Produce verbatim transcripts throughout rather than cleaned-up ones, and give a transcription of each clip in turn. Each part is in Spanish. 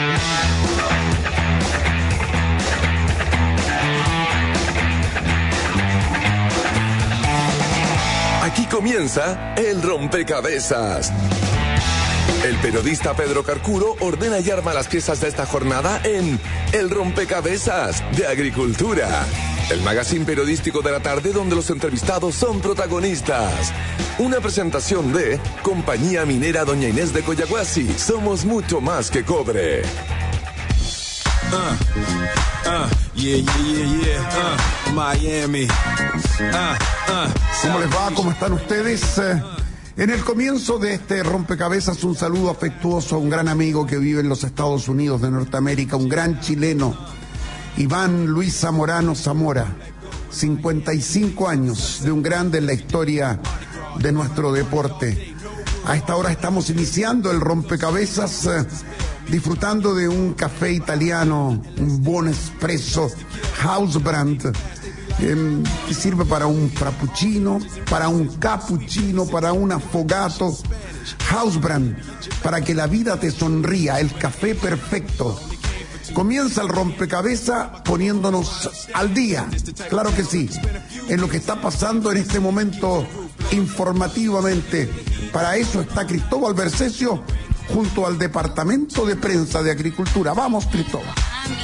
Aquí comienza el rompecabezas. El periodista Pedro Carcuro ordena y arma las piezas de esta jornada en El Rompecabezas de Agricultura, el magazine periodístico de la tarde donde los entrevistados son protagonistas. Una presentación de Compañía Minera Doña Inés de Coyahuasi. Somos mucho más que cobre. Uh, uh, yeah, yeah, yeah, yeah. Uh, Miami. Uh, uh, ¿Cómo les va? ¿Cómo están ustedes? Eh, en el comienzo de este rompecabezas, un saludo afectuoso a un gran amigo que vive en los Estados Unidos de Norteamérica, un gran chileno, Iván Luis Zamorano Zamora, cincuenta y cinco años, de un grande en la historia de nuestro deporte. A esta hora estamos iniciando el rompecabezas, eh, disfrutando de un café italiano, un buon espresso Hausbrand, eh, que sirve para un frappuccino, para un cappuccino, para un affogato. Hausbrand, para que la vida te sonría, el café perfecto. Comienza el rompecabezas poniéndonos al día, claro que sí, en lo que está pasando en este momento informativamente. Para eso está Cristóbal Bercesio junto al Departamento de Prensa de Agricultura. Vamos, Cristóbal.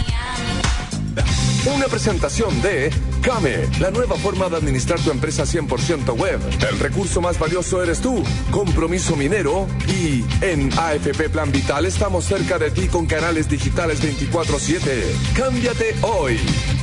Una presentación de Came, la nueva forma de administrar tu empresa cien por ciento web. El recurso más valioso eres tú. Compromiso Minero. Y en A F P Plan Vital estamos cerca de ti con canales digitales veinticuatro siete. Cámbiate hoy.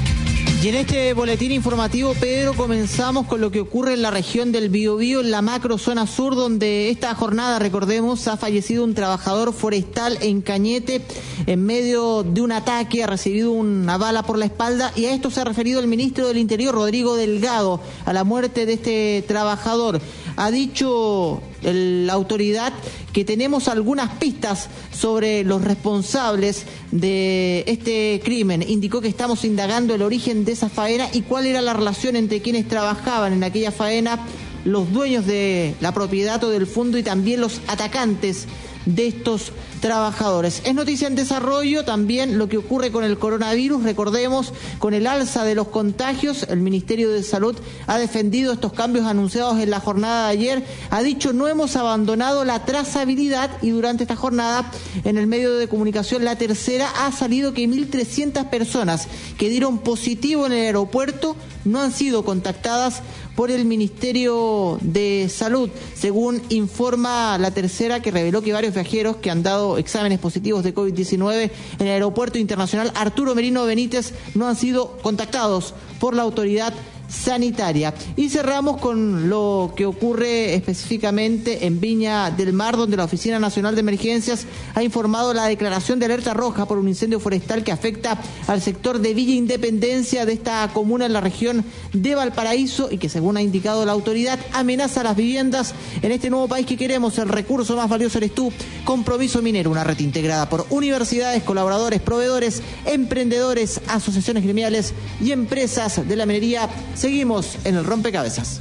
Y en este boletín informativo, Pedro, comenzamos con lo que ocurre en la región del Biobío, en la macro zona sur, donde esta jornada, recordemos, ha fallecido un trabajador forestal en Cañete en medio de un ataque, ha recibido una bala por la espalda, y a esto se ha referido el ministro del Interior, Rodrigo Delgado, a la muerte de este trabajador. Ha dicho el, la autoridad que tenemos algunas pistas sobre los responsables de este crimen. Indicó que estamos indagando el origen de esa faena y cuál era la relación entre quienes trabajaban en aquella faena, los dueños de la propiedad o del fondo y también los atacantes de estos trabajadores. Es noticia en desarrollo también lo que ocurre con el coronavirus. Recordemos, con el alza de los contagios, el Ministerio de Salud ha defendido estos cambios anunciados en la jornada de ayer. Ha dicho: no hemos abandonado la trazabilidad, y durante esta jornada en el medio de comunicación La Tercera ha salido que mil trescientas personas que dieron positivo en el aeropuerto no han sido contactadas por el Ministerio de Salud, según informa La Tercera, que reveló que varios viajeros que han dado exámenes positivos de COVID diecinueve en el Aeropuerto Internacional Arturo Merino Benítez no han sido contactados por la autoridad sanitaria. Y cerramos con lo que ocurre específicamente en Viña del Mar, donde la Oficina Nacional de Emergencias ha informado la declaración de alerta roja por un incendio forestal que afecta al sector de Villa Independencia de esta comuna en la región de Valparaíso, y que, según ha indicado la autoridad, amenaza las viviendas en este nuevo país que queremos. El recurso más valioso eres tú. Compromiso Minero, una red integrada por universidades, colaboradores, proveedores, emprendedores, asociaciones gremiales y empresas de la minería. Seguimos en el rompecabezas.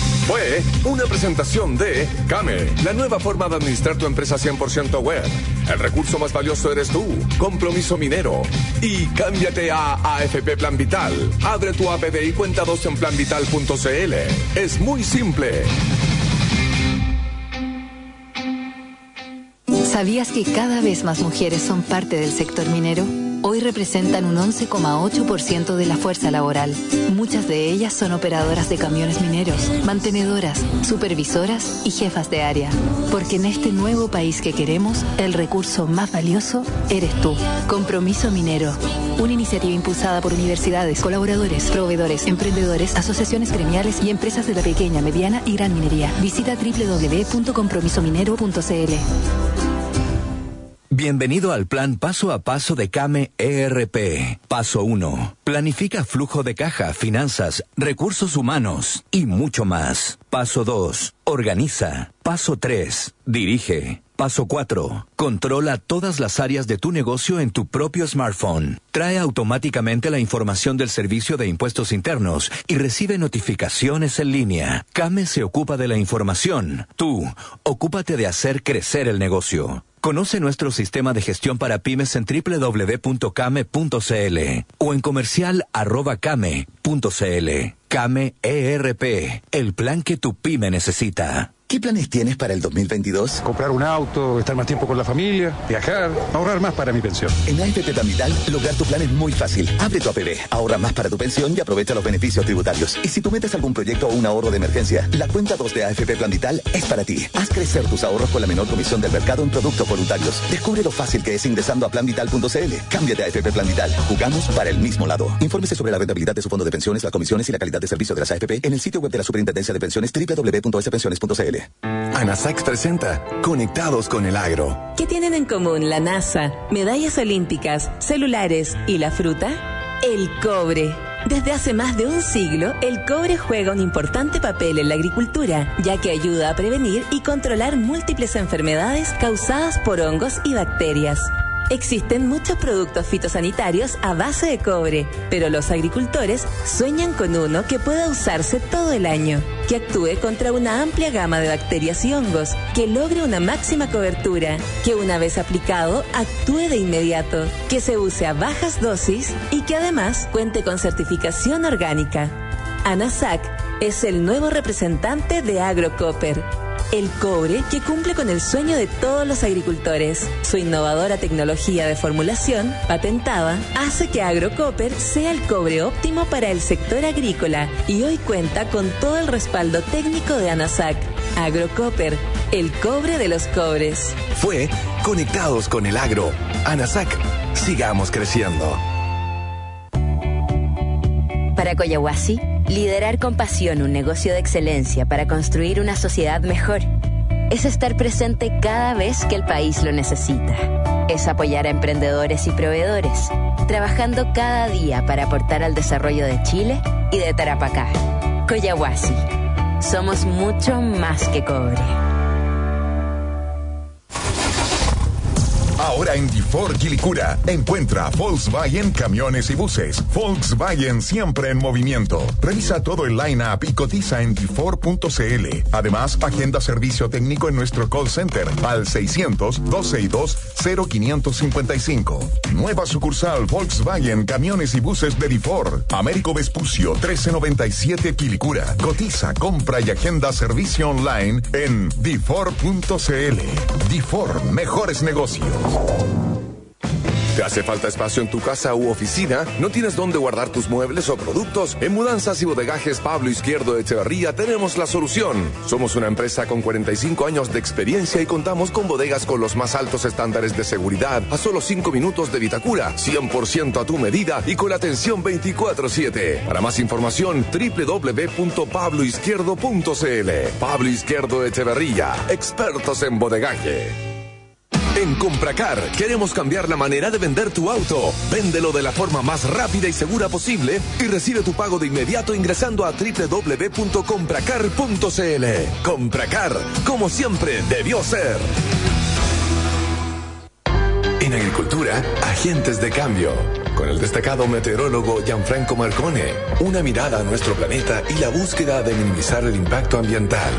Fue una presentación de Came, la nueva forma de administrar tu empresa cien por ciento web. El recurso más valioso eres tú. Compromiso Minero. Y cámbiate a A F P Plan Vital. Abre tu A P B y cuenta dos en plan vital punto c l. Es muy simple. ¿Sabías que cada vez más mujeres son parte del sector minero? Hoy representan un once coma ocho por ciento de la fuerza laboral. Muchas de ellas son operadoras de camiones mineros, mantenedoras, supervisoras y jefas de área. Porque en este nuevo país que queremos, el recurso más valioso eres tú. Compromiso Minero. Una iniciativa impulsada por universidades, colaboradores, proveedores, emprendedores, asociaciones gremiales y empresas de la pequeña, mediana y gran minería. Visita doble u doble u doble u punto compromiso minero punto c l. Bienvenido al plan paso a paso de Came E R P. Paso uno. Planifica flujo de caja, finanzas, recursos humanos y mucho más. Paso dos. Organiza. Paso tres. Dirige. Paso cuatro. Controla todas las áreas de tu negocio en tu propio smartphone. Trae automáticamente la información del Servicio de Impuestos Internos y recibe notificaciones en línea. Came se ocupa de la información. Tú, ocúpate de hacer crecer el negocio. Conoce nuestro sistema de gestión para pymes en doble u doble u doble u punto came punto c l o en comercial arroba came punto c l. Came E R P, el plan que tu pyme necesita. ¿Qué planes tienes para el dos mil veintidós? Comprar un auto, estar más tiempo con la familia, viajar, ahorrar más para mi pensión. En A F P Planvital, lograr tu plan es muy fácil. Abre tu A P B, ahorra más para tu pensión y aprovecha los beneficios tributarios. Y si tú metes algún proyecto o un ahorro de emergencia, la cuenta dos de A F P Planvital es para ti. Haz crecer tus ahorros con la menor comisión del mercado en productos voluntarios. Descubre lo fácil que es ingresando a plan vital punto c l. Cámbiate a A F P Planvital. Jugamos para el mismo lado. Infórmese sobre la rentabilidad de su fondo de pensiones, las comisiones y la calidad de servicio de las A F P en el sitio web de la Superintendencia de Pensiones doble u doble u doble u punto s pensiones punto c l. ANASAC presenta Conectados con el Agro. ¿Qué tienen en común la NASA, medallas olímpicas, celulares y la fruta? El cobre. Desde hace más de un siglo, el cobre juega un importante papel en la agricultura, ya que ayuda a prevenir y controlar múltiples enfermedades causadas por hongos y bacterias. Existen muchos productos fitosanitarios a base de cobre, pero los agricultores sueñan con uno que pueda usarse todo el año, que actúe contra una amplia gama de bacterias y hongos, que logre una máxima cobertura, que una vez aplicado actúe de inmediato, que se use a bajas dosis y que además cuente con certificación orgánica. ANASAC es el nuevo representante de AgroCopper, el cobre que cumple con el sueño de todos los agricultores. Su innovadora tecnología de formulación, patentada, hace que AgroCopper sea el cobre óptimo para el sector agrícola y hoy cuenta con todo el respaldo técnico de ANASAC. AgroCopper, el cobre de los cobres. Fue Conectados con el Agro. ANASAC, sigamos creciendo. Para Coyahuasi, liderar con pasión un negocio de excelencia para construir una sociedad mejor es estar presente cada vez que el país lo necesita. Es apoyar a emprendedores y proveedores, trabajando cada día para aportar al desarrollo de Chile y de Tarapacá. Coyahuasi, somos mucho más que cobre. Ahora en DeFord Quilicura, encuentra Volkswagen Camiones y Buses. Volkswagen siempre en movimiento. Revisa todo el line-up y cotiza en DeFord punto c l. Además, agenda servicio técnico en nuestro call center al seiscientos, doscientos sesenta y dos, cero quinientos cincuenta y cinco. Nueva sucursal Volkswagen Camiones y Buses de DeFord. Américo Vespucio, trece noventa y siete Quilicura. Cotiza, compra y agenda servicio online en DeFord punto c l. DeFord, mejores negocios. ¿Te hace falta espacio en tu casa u oficina? ¿No tienes dónde guardar tus muebles o productos? En Mudanzas y Bodegajes Pablo Izquierdo de Echeverría tenemos la solución. Somos una empresa con cuarenta y cinco años de experiencia y contamos con bodegas con los más altos estándares de seguridad a solo cinco minutos de Vitacura, cien por ciento a tu medida y con atención veinticuatro siete. Para más información, doble u doble u doble u punto pablo izquierdo punto c l. Pablo Izquierdo de Echeverría, expertos en bodegaje. En Compracar queremos cambiar la manera de vender tu auto. Véndelo de la forma más rápida y segura posible y recibe tu pago de inmediato ingresando a doble u doble u doble u punto compracar punto c l. Compracar, como siempre debió ser. En agricultura, agentes de cambio. Con el destacado meteorólogo Gianfranco Marcone. Una mirada a nuestro planeta y la búsqueda de minimizar el impacto ambiental.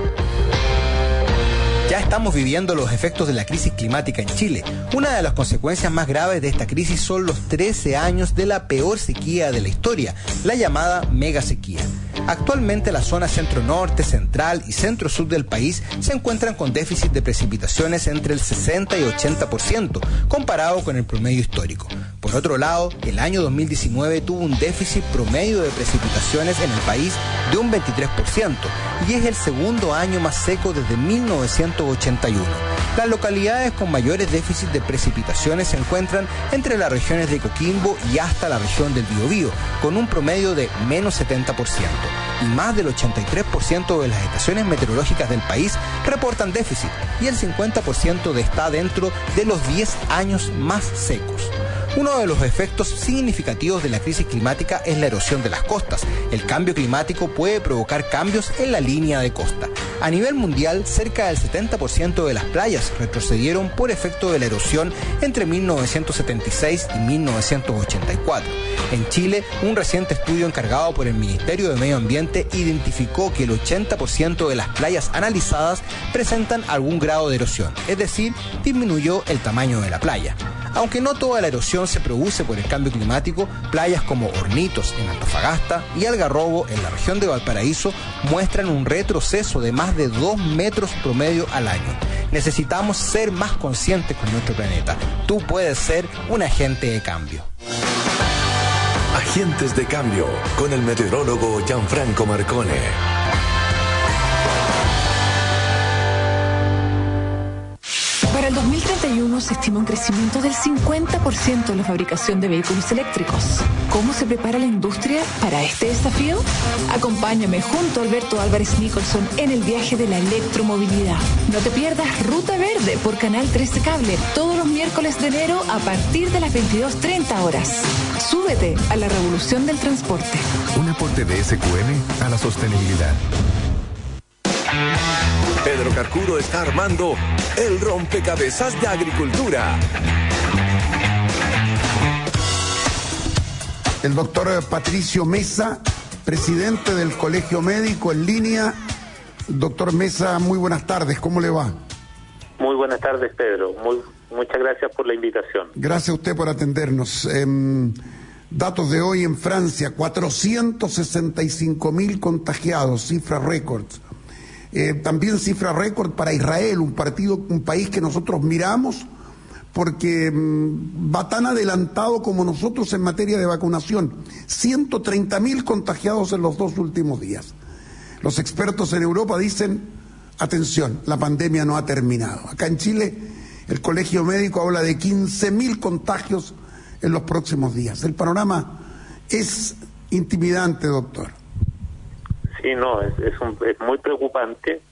Ya estamos viviendo los efectos de la crisis climática en Chile. Una de las consecuencias más graves de esta crisis son los trece años de la peor sequía de la historia, la llamada mega sequía. Actualmente la zona centro-norte, central y centro-sur del país se encuentran con déficit de precipitaciones entre el sesenta y ochenta por ciento, comparado con el promedio histórico. Por otro lado, el año dos mil diecinueve tuvo un déficit promedio de precipitaciones en el país de un veintitrés por ciento y es el segundo año más seco desde mil novecientos ochenta y uno. Las localidades con mayores déficits de precipitaciones se encuentran entre las regiones de Coquimbo y hasta la región del Biobío, con un promedio de menos setenta por ciento. Y más del ochenta y tres por ciento de las estaciones meteorológicas del país reportan déficit y el cincuenta por ciento de está dentro de los diez años más secos. Uno de los efectos significativos de la crisis climática es la erosión de las costas. El cambio climático puede provocar cambios en la línea de costa. A nivel mundial, cerca del setenta por ciento de las playas retrocedieron por efecto de la erosión entre mil novecientos setenta y seis y mil novecientos ochenta y cuatro. En Chile, un reciente estudio encargado por el Ministerio de Medio Ambiente identificó que el ochenta por ciento de las playas analizadas presentan algún grado de erosión, es decir, disminuyó el tamaño de la playa. Aunque no toda la erosión se produce por el cambio climático, playas como Hornitos en Antofagasta y Algarrobo en la región de Valparaíso muestran un retroceso de más de dos metros promedio al año. Necesitamos ser más conscientes con nuestro planeta. Tú puedes ser un agente de cambio. Agentes de cambio con el meteorólogo Gianfranco Marcone. Para el dos mil treinta y uno se estima un crecimiento del cincuenta por ciento en la fabricación de vehículos eléctricos. ¿Cómo se prepara la industria para este desafío? Acompáñame junto a Alberto Álvarez Nicholson en el viaje de la electromovilidad. No te pierdas Ruta Verde por Canal trece Cable todos los miércoles de enero a partir de las veintidós treinta horas. Súbete a la revolución del transporte. Un aporte de S Q M a la sostenibilidad. Pedro Carcuro está armando el rompecabezas de agricultura. El doctor Patricio Mesa, presidente del Colegio Médico en línea. Doctor Mesa, muy buenas tardes, ¿cómo le va? Muy buenas tardes, Pedro. Muy, muchas gracias por la invitación. Gracias a usted por atendernos. Eh, datos de hoy en Francia, cuatrocientos sesenta y cinco mil contagiados, cifra récord. Eh, también cifra récord para Israel, un partido, un país que nosotros miramos porque mmm, va tan adelantado como nosotros en materia de vacunación. ciento treinta mil contagiados en los dos últimos días. Los expertos en Europa dicen, atención, la pandemia no ha terminado. Acá en Chile, el Colegio Médico habla de quince mil contagios en los próximos días. El panorama es intimidante, doctor. Sí, no, es, es, un, es muy preocupante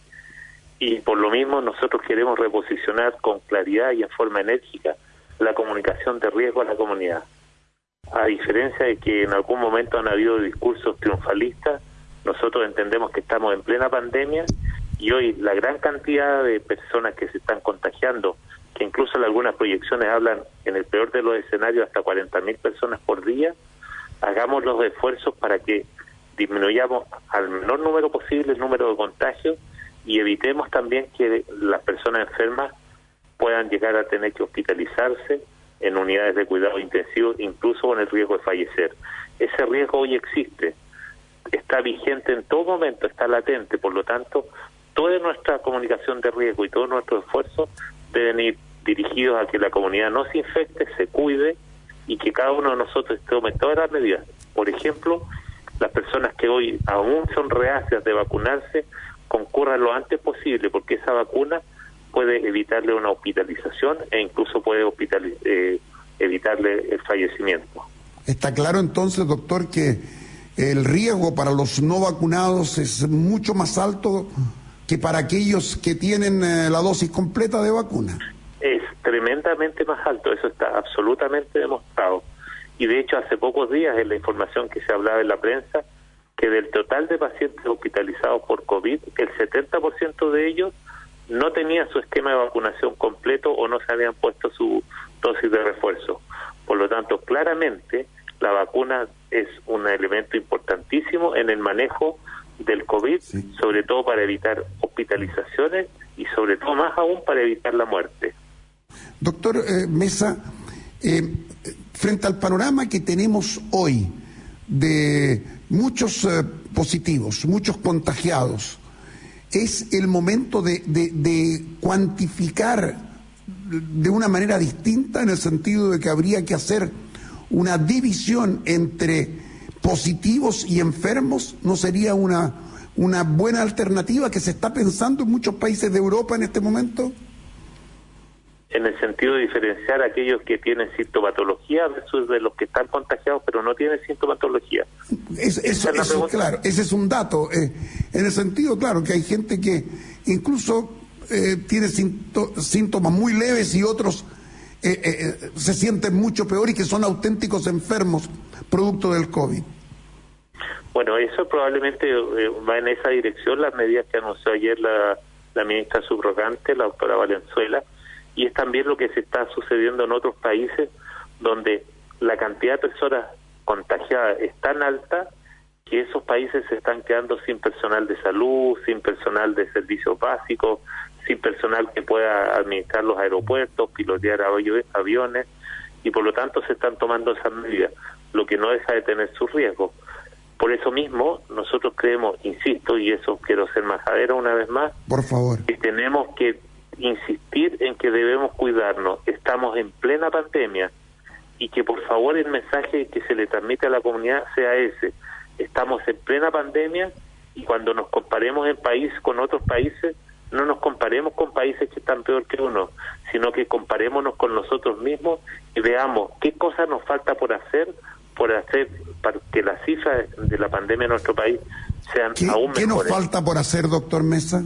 y por lo mismo nosotros queremos reposicionar con claridad y en forma enérgica la comunicación de riesgo a la comunidad. A diferencia de que en algún momento han habido discursos triunfalistas, nosotros entendemos que estamos en plena pandemia y hoy la gran cantidad de personas que se están contagiando, que incluso en algunas proyecciones hablan en el peor de los escenarios hasta cuarenta mil personas por día, hagamos los esfuerzos para que disminuyamos al menor número posible el número de contagios y evitemos también que las personas enfermas puedan llegar a tener que hospitalizarse en unidades de cuidado intensivo, incluso con el riesgo de fallecer. Ese riesgo hoy existe, está vigente en todo momento, está latente, por lo tanto, toda nuestra comunicación de riesgo y todos nuestros esfuerzos deben ir dirigidos a que la comunidad no se infecte, se cuide y que cada uno de nosotros tome todas las medidas. Por ejemplo, las personas que hoy aún son reacias de vacunarse, concurran lo antes posible, porque esa vacuna puede evitarle una hospitalización e incluso puede hospitaliz- eh, evitarle el fallecimiento. Está claro entonces, doctor, que el riesgo para los no vacunados es mucho más alto que para aquellos que tienen eh, la dosis completa de vacuna. Es tremendamente más alto, eso está absolutamente demostrado. Y de hecho hace pocos días en la información que se hablaba en la prensa, que del total de pacientes hospitalizados por COVID, el setenta por ciento de ellos no tenían su esquema de vacunación completo o no se habían puesto su dosis de refuerzo. Por lo tanto, claramente la vacuna es un elemento importantísimo en el manejo del COVID, sí, sobre todo para evitar hospitalizaciones y sobre todo más aún para evitar la muerte. Doctor eh, Mesa, eh, frente al panorama que tenemos hoy de muchos eh, positivos, muchos contagiados, es el momento de, de, de cuantificar de una manera distinta, en el sentido de que habría que hacer una división entre positivos y enfermos. ¿No sería una, una buena alternativa que se está pensando en muchos países de Europa en este momento? En el sentido de diferenciar a aquellos que tienen sintomatología versus de los que están contagiados pero no tienen sintomatología. Es, eso, es eso claro, ese es un dato. Eh, en el sentido, claro, que hay gente que incluso eh, tiene síntomas muy leves y otros eh, eh, se sienten mucho peor y que son auténticos enfermos producto del COVID. Bueno, eso probablemente eh, va en esa dirección, las medidas que anunció ayer la, la ministra subrogante, la doctora Valenzuela, y es también lo que se está sucediendo en otros países donde la cantidad de personas contagiadas es tan alta que esos países se están quedando sin personal de salud, sin personal de servicios básicos, sin personal que pueda administrar los aeropuertos, pilotear avi- aviones, y por lo tanto se están tomando esas medidas, lo que no deja de tener sus riesgos. Por eso mismo, nosotros creemos, insisto, y eso quiero ser majadero una vez más, por favor, que tenemos que insistir en que debemos cuidarnos. Estamos en plena pandemia y que por favor el mensaje que se le transmite a la comunidad sea ese. Estamos en plena pandemia y cuando nos comparemos en país con otros países, no nos comparemos con países que están peor que uno, sino que comparémonos con nosotros mismos y veamos qué cosas nos falta por hacer, por hacer para que las cifras de la pandemia en nuestro país sean ¿Qué, aún mejores. ¿Qué nos falta por hacer, doctor Mesa?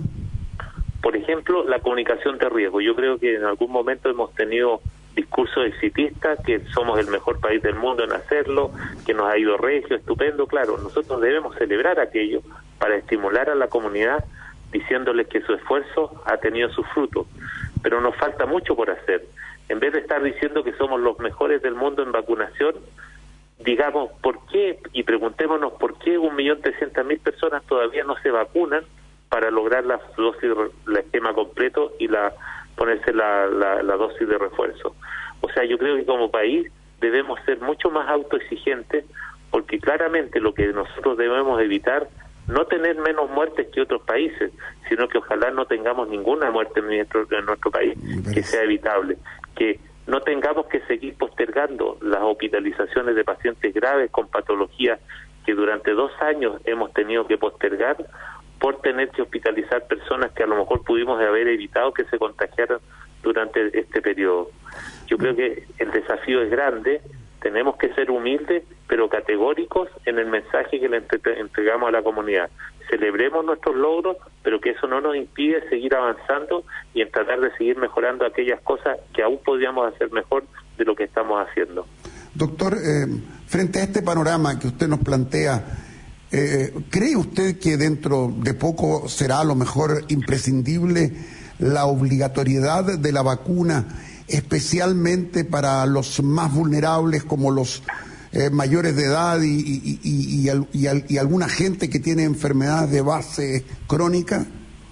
Por ejemplo, la comunicación de riesgo. Yo creo que en algún momento hemos tenido discursos exitistas, que somos el mejor país del mundo en hacerlo, que nos ha ido regio, estupendo. Claro, nosotros debemos celebrar aquello para estimular a la comunidad, diciéndoles que su esfuerzo ha tenido su fruto. Pero nos falta mucho por hacer. En vez de estar diciendo que somos los mejores del mundo en vacunación, digamos, ¿por qué? Y preguntémonos por qué un millón trescientas mil personas todavía no se vacunan para lograr la dosis, el esquema completo y la ponerse la, la, la dosis de refuerzo. O sea, yo creo que como país debemos ser mucho más autoexigentes, porque claramente lo que nosotros debemos evitar, no tener menos muertes que otros países, sino que ojalá no tengamos ninguna muerte en nuestro, en nuestro país, que sea evitable, que no tengamos que seguir postergando las hospitalizaciones de pacientes graves con patologías que durante dos años hemos tenido que postergar por tener que hospitalizar personas que a lo mejor pudimos haber evitado que se contagiaran durante este periodo. Yo creo que el desafío es grande, tenemos que ser humildes, pero categóricos en el mensaje que le entre- entregamos a la comunidad. Celebremos nuestros logros, pero que eso no nos impide seguir avanzando y en tratar de seguir mejorando aquellas cosas que aún podríamos hacer mejor de lo que estamos haciendo. Doctor, eh, frente a este panorama que usted nos plantea, eh, ¿cree usted que dentro de poco será a lo mejor imprescindible la obligatoriedad de la vacuna, especialmente para los más vulnerables como los eh, mayores de edad y, y, y, y, y, y, y alguna gente que tiene enfermedades de base crónica?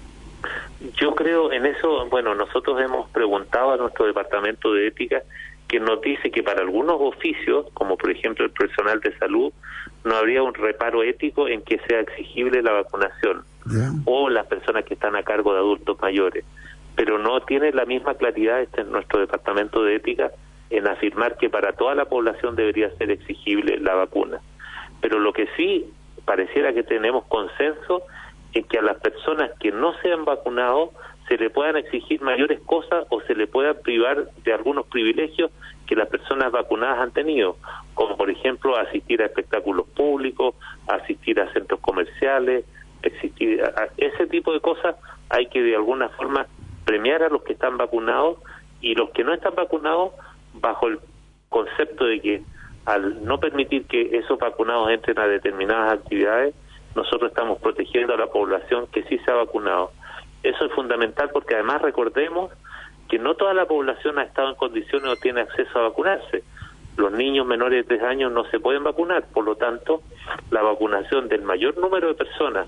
Yo creo en eso, bueno, nosotros hemos preguntado a nuestro departamento de ética, que nos dice que para algunos oficios, como por ejemplo el personal de salud, no habría un reparo ético en que sea exigible la vacunación, yeah. o las personas que están a cargo de adultos mayores, pero no tiene la misma claridad este nuestro departamento de ética en afirmar que para toda la población debería ser exigible la vacuna. Pero lo que sí pareciera que tenemos consenso es que a las personas que no se han vacunado se le puedan exigir mayores cosas o se le puedan privar de algunos privilegios que las personas vacunadas han tenido, como por ejemplo asistir a espectáculos públicos, asistir a centros comerciales, existir a, a ese tipo de cosas. Hay que de alguna forma premiar a los que están vacunados, y los que no están vacunados bajo el concepto de que al no permitir que esos vacunados entren a determinadas actividades, nosotros estamos protegiendo a la población que sí se ha vacunado. Eso es fundamental, porque además recordemos que no toda la población ha estado en condiciones o tiene acceso a vacunarse. Los niños menores de tres años no se pueden vacunar, por lo tanto, la vacunación del mayor número de personas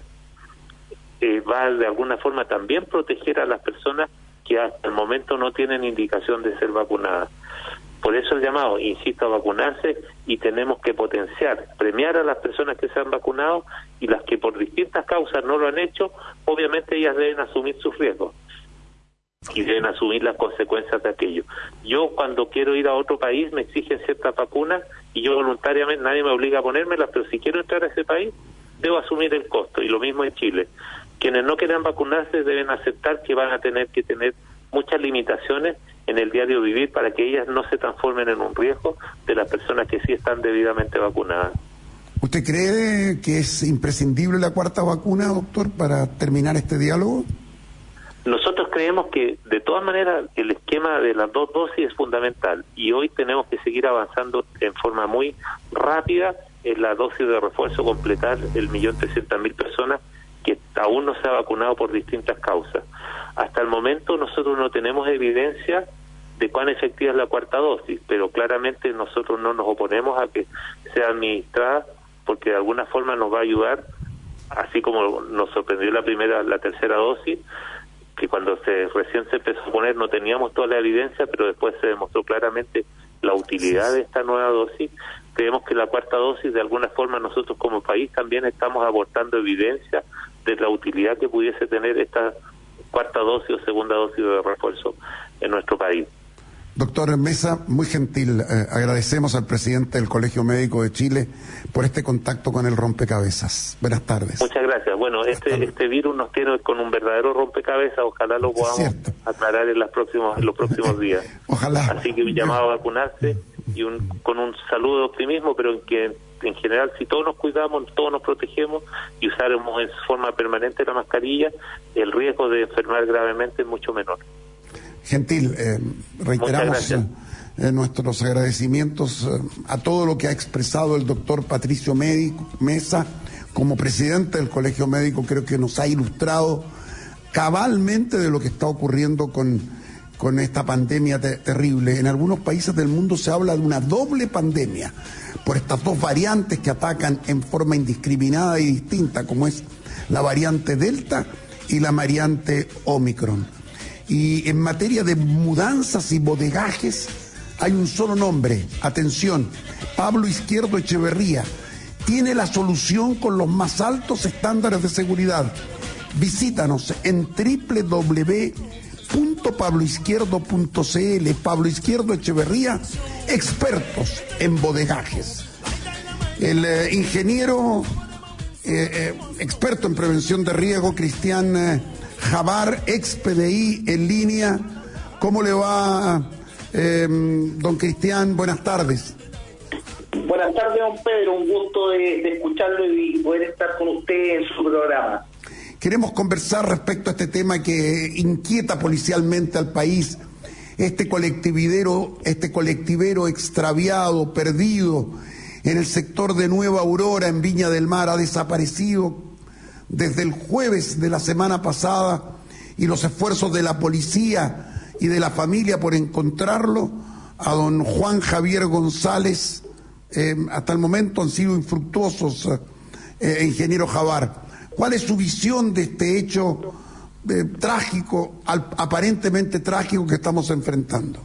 eh, va de alguna forma también proteger a las personas que hasta el momento no tienen indicación de ser vacunadas. Por eso el llamado, insisto, a vacunarse, y tenemos que potenciar, premiar a las personas que se han vacunado, y las que por distintas causas no lo han hecho, obviamente ellas deben asumir sus riesgos y deben asumir las consecuencias de aquello. Yo cuando quiero ir a otro país me exigen ciertas vacunas y yo voluntariamente, nadie me obliga a ponérmelas, pero si quiero entrar a ese país debo asumir el costo, y lo mismo en Chile. Quienes no quieran vacunarse deben aceptar que van a tener que tener muchas limitaciones en el diario vivir para que ellas no se transformen en un riesgo de las personas que sí están debidamente vacunadas. ¿Usted cree que es imprescindible la cuarta vacuna, doctor, para terminar este diálogo? Nosotros creemos que de todas maneras el esquema de las dos dosis es fundamental y hoy tenemos que seguir avanzando en forma muy rápida en la dosis de refuerzo, completar el millón trescientas mil personas que aún no se ha vacunado por distintas causas. Hasta el momento nosotros no tenemos evidencia de cuán efectiva es la cuarta dosis, pero claramente nosotros no nos oponemos a que sea administrada porque de alguna forma nos va a ayudar, así como nos sorprendió la primera, la tercera dosis, que cuando se recién se empezó a poner no teníamos toda la evidencia, pero después se demostró claramente la utilidad de esta nueva dosis. Creemos que la cuarta dosis, de alguna forma, nosotros como país también estamos aportando evidencia de la utilidad que pudiese tener esta cuarta dosis o segunda dosis de refuerzo en nuestro país. Doctor Mesa, muy gentil, eh, agradecemos al presidente del Colegio Médico de Chile por este contacto con el rompecabezas. Buenas tardes. Muchas gracias. Bueno, este este virus nos tiene con un verdadero rompecabezas, ojalá lo podamos aclarar en, las próximos, en los próximos días. Ojalá. Así que un llamado a vacunarse y un con un saludo de optimismo, pero en que en general si todos nos cuidamos, todos nos protegemos y usaremos en forma permanente la mascarilla, el riesgo de enfermar gravemente es mucho menor. Gentil, eh, reiteramos eh, eh, nuestros agradecimientos eh, a todo lo que ha expresado el doctor Patricio Médico, Mesa como presidente del Colegio Médico. Creo que nos ha ilustrado cabalmente de lo que está ocurriendo con, con esta pandemia te terrible. En algunos países del mundo se habla de una doble pandemia por estas dos variantes que atacan en forma indiscriminada y distinta, como es la variante Delta y la variante Omicron. Y en materia de mudanzas y bodegajes hay un solo nombre, atención, Pablo Izquierdo Echeverría, tiene la solución con los más altos estándares de seguridad. Visítanos en doble u doble u doble u punto pablo izquierdo punto c l. Pablo Izquierdo Echeverría, expertos en bodegajes. El eh, ingeniero eh, eh, experto en prevención de riesgo, Cristian eh, Javar, ex P D I en línea. ¿Cómo le va, eh, don Cristian? Buenas tardes. Buenas tardes, don Pedro. Un gusto de, de escucharlo y poder estar con usted en su programa. Queremos conversar respecto a este tema que inquieta policialmente al país. Este colectividero, este colectivero extraviado, perdido en el sector de Nueva Aurora, en Viña del Mar, ha desaparecido desde el jueves de la semana pasada, y los esfuerzos de la policía y de la familia por encontrarlo, a don Juan Javier González, eh, hasta el momento han sido infructuosos, eh, ingeniero Javar. ¿Cuál es su visión de este hecho eh, trágico, al, aparentemente trágico que estamos enfrentando?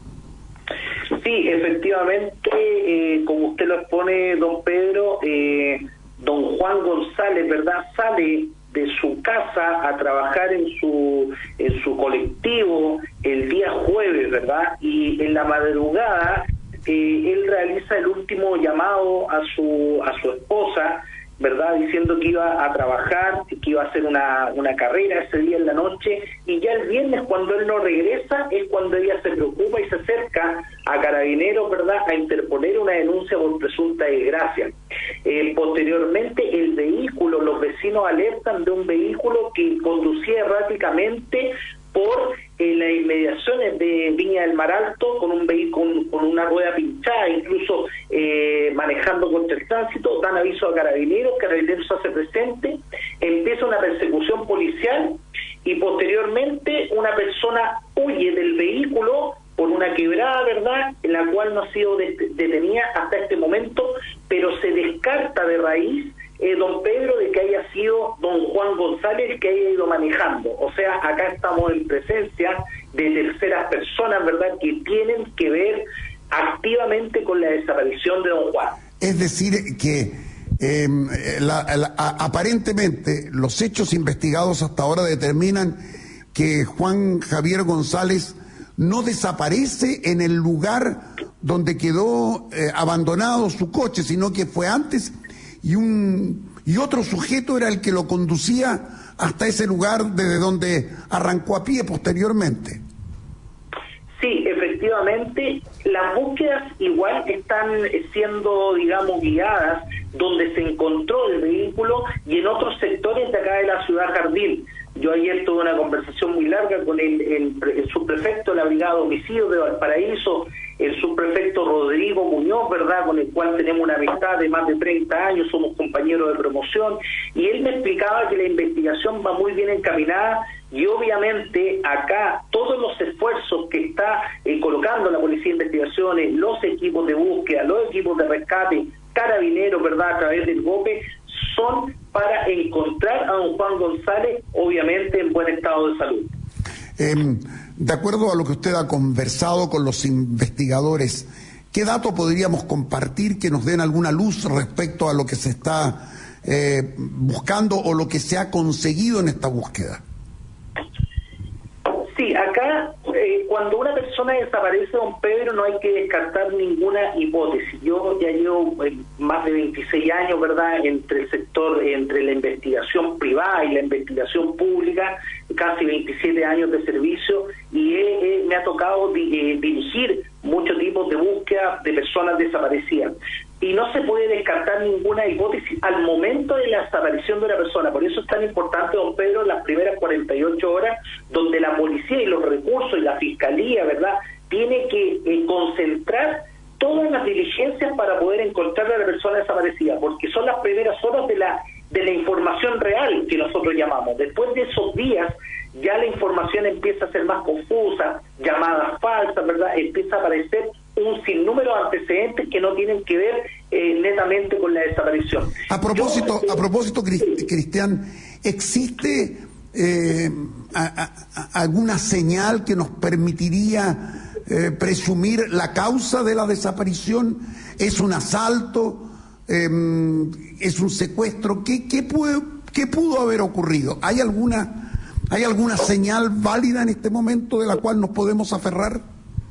Sí, efectivamente, eh, como usted lo expone, don Pedro, eh, don Juan González, ¿verdad?, sale de su casa a trabajar en su en su colectivo el día jueves, ¿verdad? Y en la madrugada eh, él realiza el último llamado a su a su esposa, ¿verdad?, diciendo que iba a trabajar, que iba a hacer una, una carrera ese día en la noche, y ya el viernes, cuando él no regresa, es cuando ella se preocupa y se acerca a Carabineros, ¿verdad?, a interponer una denuncia por presunta desgracia. Eh, posteriormente, el vehículo, los vecinos alertan de un vehículo que conducía erráticamente por eh, las inmediaciones de Viña del Mar Alto, con un vehículo con una rueda pinchada, incluso eh, manejando contra el tránsito. Dan aviso a Carabineros, Carabineros se hace presente, empieza una persecución policial y posteriormente una persona huye del vehículo por una quebrada, ¿verdad?, en la cual no ha sido detenida hasta este momento, pero se descarta de raíz, eh, don Pedro, de que haya sido don Juan González el que haya ido manejando. O sea, acá estamos en presencia de terceras personas, ¿verdad?, que tienen que ver activamente con la desaparición de don Juan. Es decir, que eh, la, la, a, aparentemente los hechos investigados hasta ahora determinan que Juan Javier González no desaparece en el lugar donde quedó eh, abandonado su coche, sino que fue antes, y un y otro sujeto era el que lo conducía hasta ese lugar desde donde arrancó a pie posteriormente. Sí, efectivamente, las búsquedas igual están siendo, digamos, guiadas donde se encontró el vehículo y en otros sectores de acá de la ciudad Jardín. Yo ayer tuve una conversación muy larga con el, el, el subprefecto de la Brigada de Homicidios de Valparaíso, el subprefecto Rodrigo Muñoz, ¿verdad?, con el cual tenemos una amistad de más de treinta años, somos compañeros de promoción, y él me explicaba que la investigación va muy bien encaminada, y obviamente acá todos los esfuerzos que está eh, colocando la Policía de Investigaciones, los equipos de búsqueda, los equipos de rescate, carabineros, ¿verdad?, a través del GOPE, son para encontrar a don Juan González, obviamente en buen estado de salud. Eh, de acuerdo a lo que usted ha conversado con los investigadores, ¿qué datos podríamos compartir que nos den alguna luz respecto a lo que se está eh, buscando o lo que se ha conseguido en esta búsqueda? Sí, acá eh, cuando una persona desaparece, don Pedro, no hay que descartar ninguna hipótesis. Yo ya llevo eh, más de veintiséis años, ¿verdad?, entre el sector, entre la investigación privada y la investigación pública, casi veintisiete años de servicio, y eh, eh, me ha tocado di, eh, dirigir muchos tipos de búsqueda de personas desaparecidas. Y no se puede descartar ninguna hipótesis al momento de la desaparición de una persona. Por eso es tan importante, don Pedro, las primeras cuarenta y ocho horas, donde la policía y los recursos y la fiscalía, ¿verdad?, tiene que eh, concentrar todas las diligencias para poder encontrar a la persona desaparecida, porque son las primeras horas de la de la información real que nosotros llamamos. Después de esos días ya la información empieza a ser más confusa, llamadas falsas, ¿verdad?, empieza a aparecer un sinnúmero de antecedentes que no tienen que ver eh, netamente con la desaparición. A propósito, Yo, a propósito, Cristian, ¿existe eh, a, a, a alguna señal que nos permitiría eh, presumir la causa de la desaparición? ¿Es un asalto? Eh, ¿Es un secuestro? ¿Qué, qué, puede, qué pudo haber ocurrido? ¿Hay alguna, ¿Hay alguna señal válida en este momento de la cual nos podemos aferrar?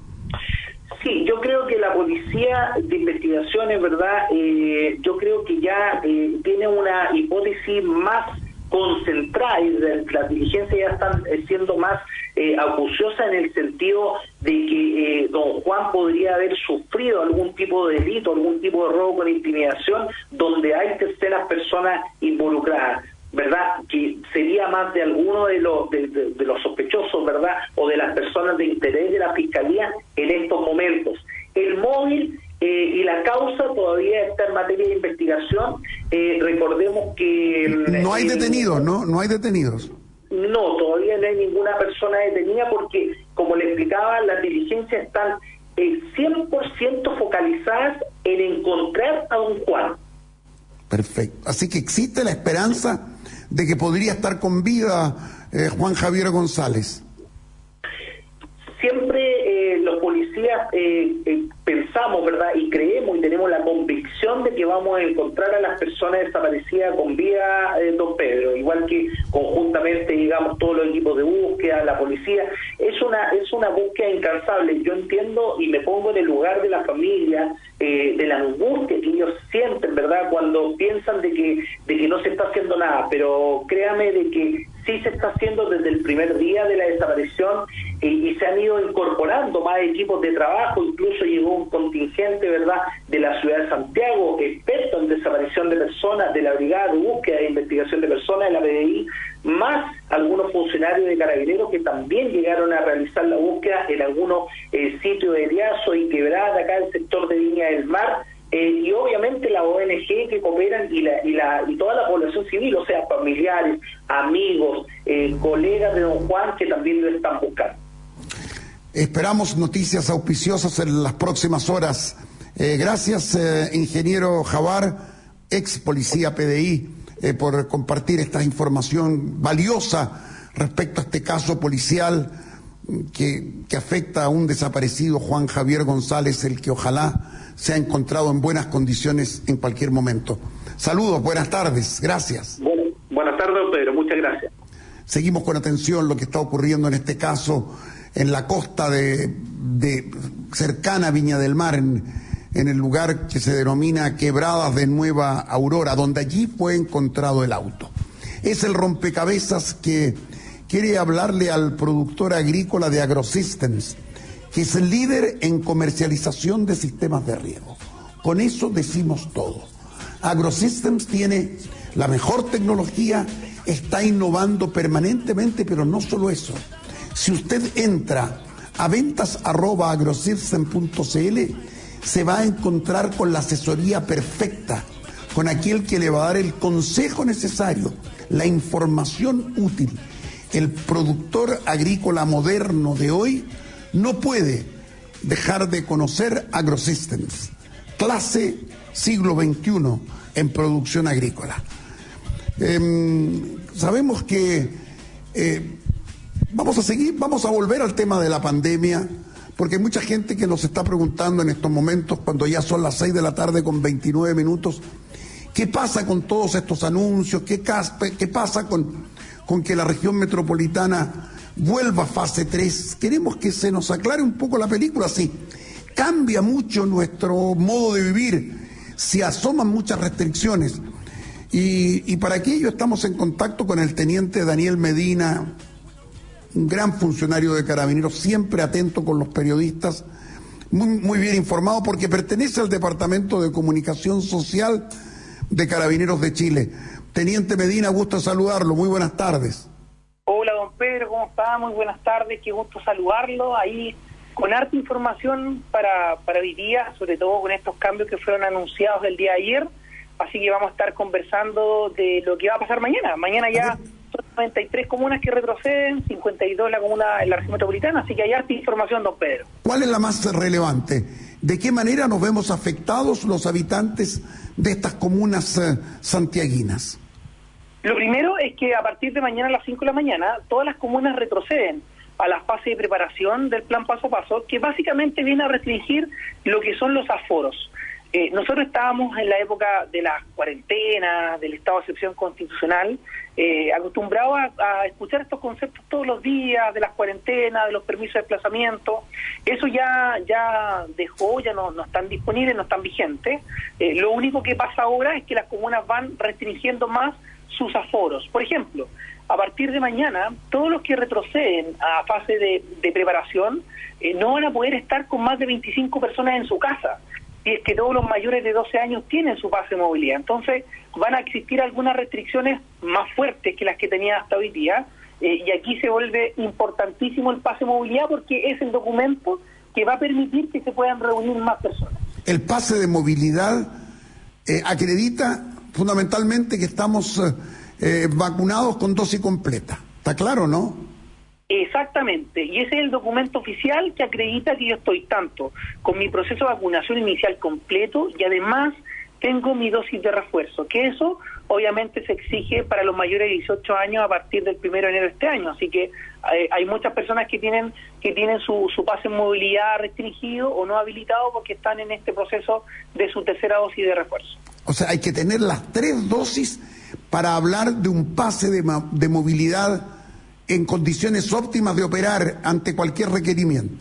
Sí, yo creo que la Policía de Investigaciones, ¿verdad?, eh, yo creo que ya eh, tiene una hipótesis más concentrada y las diligencias ya están siendo más eh, acuciosas en el sentido de que eh, don Juan podría haber sufrido algún tipo de delito, algún tipo de robo con intimidación, donde hay terceras personas involucradas, ¿verdad?, que sería más de alguno de los de, de, de los sospechosos, ¿verdad?, o de las personas de interés de la Fiscalía en estos momentos. El móvil eh, y la causa todavía está en materia de investigación. Eh, recordemos que... No hay eh, detenidos, ¿no? No hay detenidos. No, todavía no hay ninguna persona detenida porque, como le explicaba, las diligencias están eh, cien por ciento focalizadas en encontrar a don Juan. Perfecto. Así que existe la esperanza de que podría estar con vida eh, Juan Javier González. Siempre eh, los policías eh, eh, pensamos, ¿verdad?, y creemos y tenemos la convicción de que vamos a encontrar a las personas desaparecidas con vida, eh, don Pedro, igual que conjuntamente, digamos, todos los equipos de búsqueda, la policía. Es una es una búsqueda incansable. Yo entiendo y me pongo en el lugar de la familia, eh, de la angustia que ellos sienten, ¿verdad?, cuando piensan de que de que no se está haciendo nada, pero créame de que sí se está haciendo desde el primer día de la desaparición eh, y se han ido incorporando más equipos de trabajo, incluso llegó un contingente, ¿verdad?, de la ciudad de Santiago, experto en desaparición de personas, de la Brigada de Búsqueda e Investigación de Personas de la P D I, más algunos funcionarios de Carabineros que también llegaron a realizar la búsqueda en algunos eh, sitios de Riazo y Quebrada, acá en el sector de Viña del Mar. Eh, y obviamente la O N G que cooperan y la y la y toda la población civil, o sea, familiares, amigos, eh, colegas de don Juan que también lo están buscando. Esperamos noticias auspiciosas en las próximas horas. Eh, gracias, eh, ingeniero Javar, ex policía P D I, eh, por compartir esta información valiosa respecto a este caso policial que, que afecta a un desaparecido, Juan Javier González, el que ojalá se ha encontrado en buenas condiciones en cualquier momento. Saludos, buenas tardes, gracias. Bueno, buenas tardes, Pedro, muchas gracias. Seguimos con atención lo que está ocurriendo en este caso en la costa de, de cercana a Viña del Mar, en, en el lugar que se denomina Quebradas de Nueva Aurora, donde allí fue encontrado el auto. Es el rompecabezas que quiere hablarle al productor agrícola de AgroSystems, que es el líder en comercialización de sistemas de riego. Con eso decimos todo. AgroSystems tiene la mejor tecnología, está innovando permanentemente, pero no solo eso. Si usted entra a ventas arroba agrosystem punto cl, se va a encontrar con la asesoría perfecta, con aquel que le va a dar el consejo necesario, la información útil. El productor agrícola moderno de hoy no puede dejar de conocer AgroSystems, clase siglo veintiuno en producción agrícola. Eh, sabemos que eh, vamos a seguir, vamos a volver al tema de la pandemia, porque hay mucha gente que nos está preguntando en estos momentos, cuando ya son las seis de la tarde con veintinueve minutos, ¿qué pasa con todos estos anuncios? ¿Qué, qué pasa con, con que la región metropolitana vuelva a fase tres? Queremos que se nos aclare un poco la película, sí. Cambia mucho nuestro modo de vivir, se asoman muchas restricciones. Y, y para aquello estamos en contacto con el teniente Daniel Medina, un gran funcionario de Carabineros, siempre atento con los periodistas, muy, muy bien informado porque pertenece al Departamento de Comunicación Social de Carabineros de Chile. Teniente Medina, gusto saludarlo, muy buenas tardes. Hola don Pedro, ¿cómo está? Muy buenas tardes, qué gusto saludarlo, ahí con harta información para, para hoy día, sobre todo con estos cambios que fueron anunciados el día de ayer, así que vamos a estar conversando de lo que va a pasar mañana. Mañana ya son noventa y tres comunas que retroceden, cincuenta y dos la comuna en la región metropolitana, así que hay harta información, don Pedro. ¿Cuál es la más relevante? ¿De qué manera nos vemos afectados los habitantes de estas comunas eh, santiaguinas? Lo primero es que a partir de mañana a las cinco de la mañana, todas las comunas retroceden a la fase de preparación del plan paso a paso, que básicamente viene a restringir lo que son los aforos. Eh, nosotros estábamos en la época de las cuarentenas, del estado de excepción constitucional, eh, acostumbrados a, a escuchar estos conceptos todos los días, de las cuarentenas, de los permisos de desplazamiento. Eso ya ya dejó, ya no, no están disponibles, no están vigentes. Eh, lo único que pasa ahora es que las comunas van restringiendo más sus aforos. Por ejemplo, a partir de mañana, todos los que retroceden a fase de, de preparación eh, no van a poder estar con más de veinticinco personas en su casa, y es que todos los mayores de doce años tienen su pase de movilidad. Entonces van a existir algunas restricciones más fuertes que las que tenía hasta hoy día, eh, y aquí se vuelve importantísimo el pase de movilidad porque es el documento que va a permitir que se puedan reunir más personas. El pase de movilidad eh, acredita fundamentalmente que estamos eh, eh, vacunados con dosis completa. ¿Está claro, no? Exactamente, y ese es el documento oficial que acredita que yo estoy tanto con mi proceso de vacunación inicial completo y además tengo mi dosis de refuerzo, que eso obviamente se exige para los mayores de dieciocho años a partir del primero de enero de este año, así que eh, hay muchas personas que tienen que tienen su, su pase en movilidad restringido o no habilitado porque están en este proceso de su tercera dosis de refuerzo. O sea, hay que tener las tres dosis para hablar de un pase de, de movilidad en condiciones óptimas de operar ante cualquier requerimiento.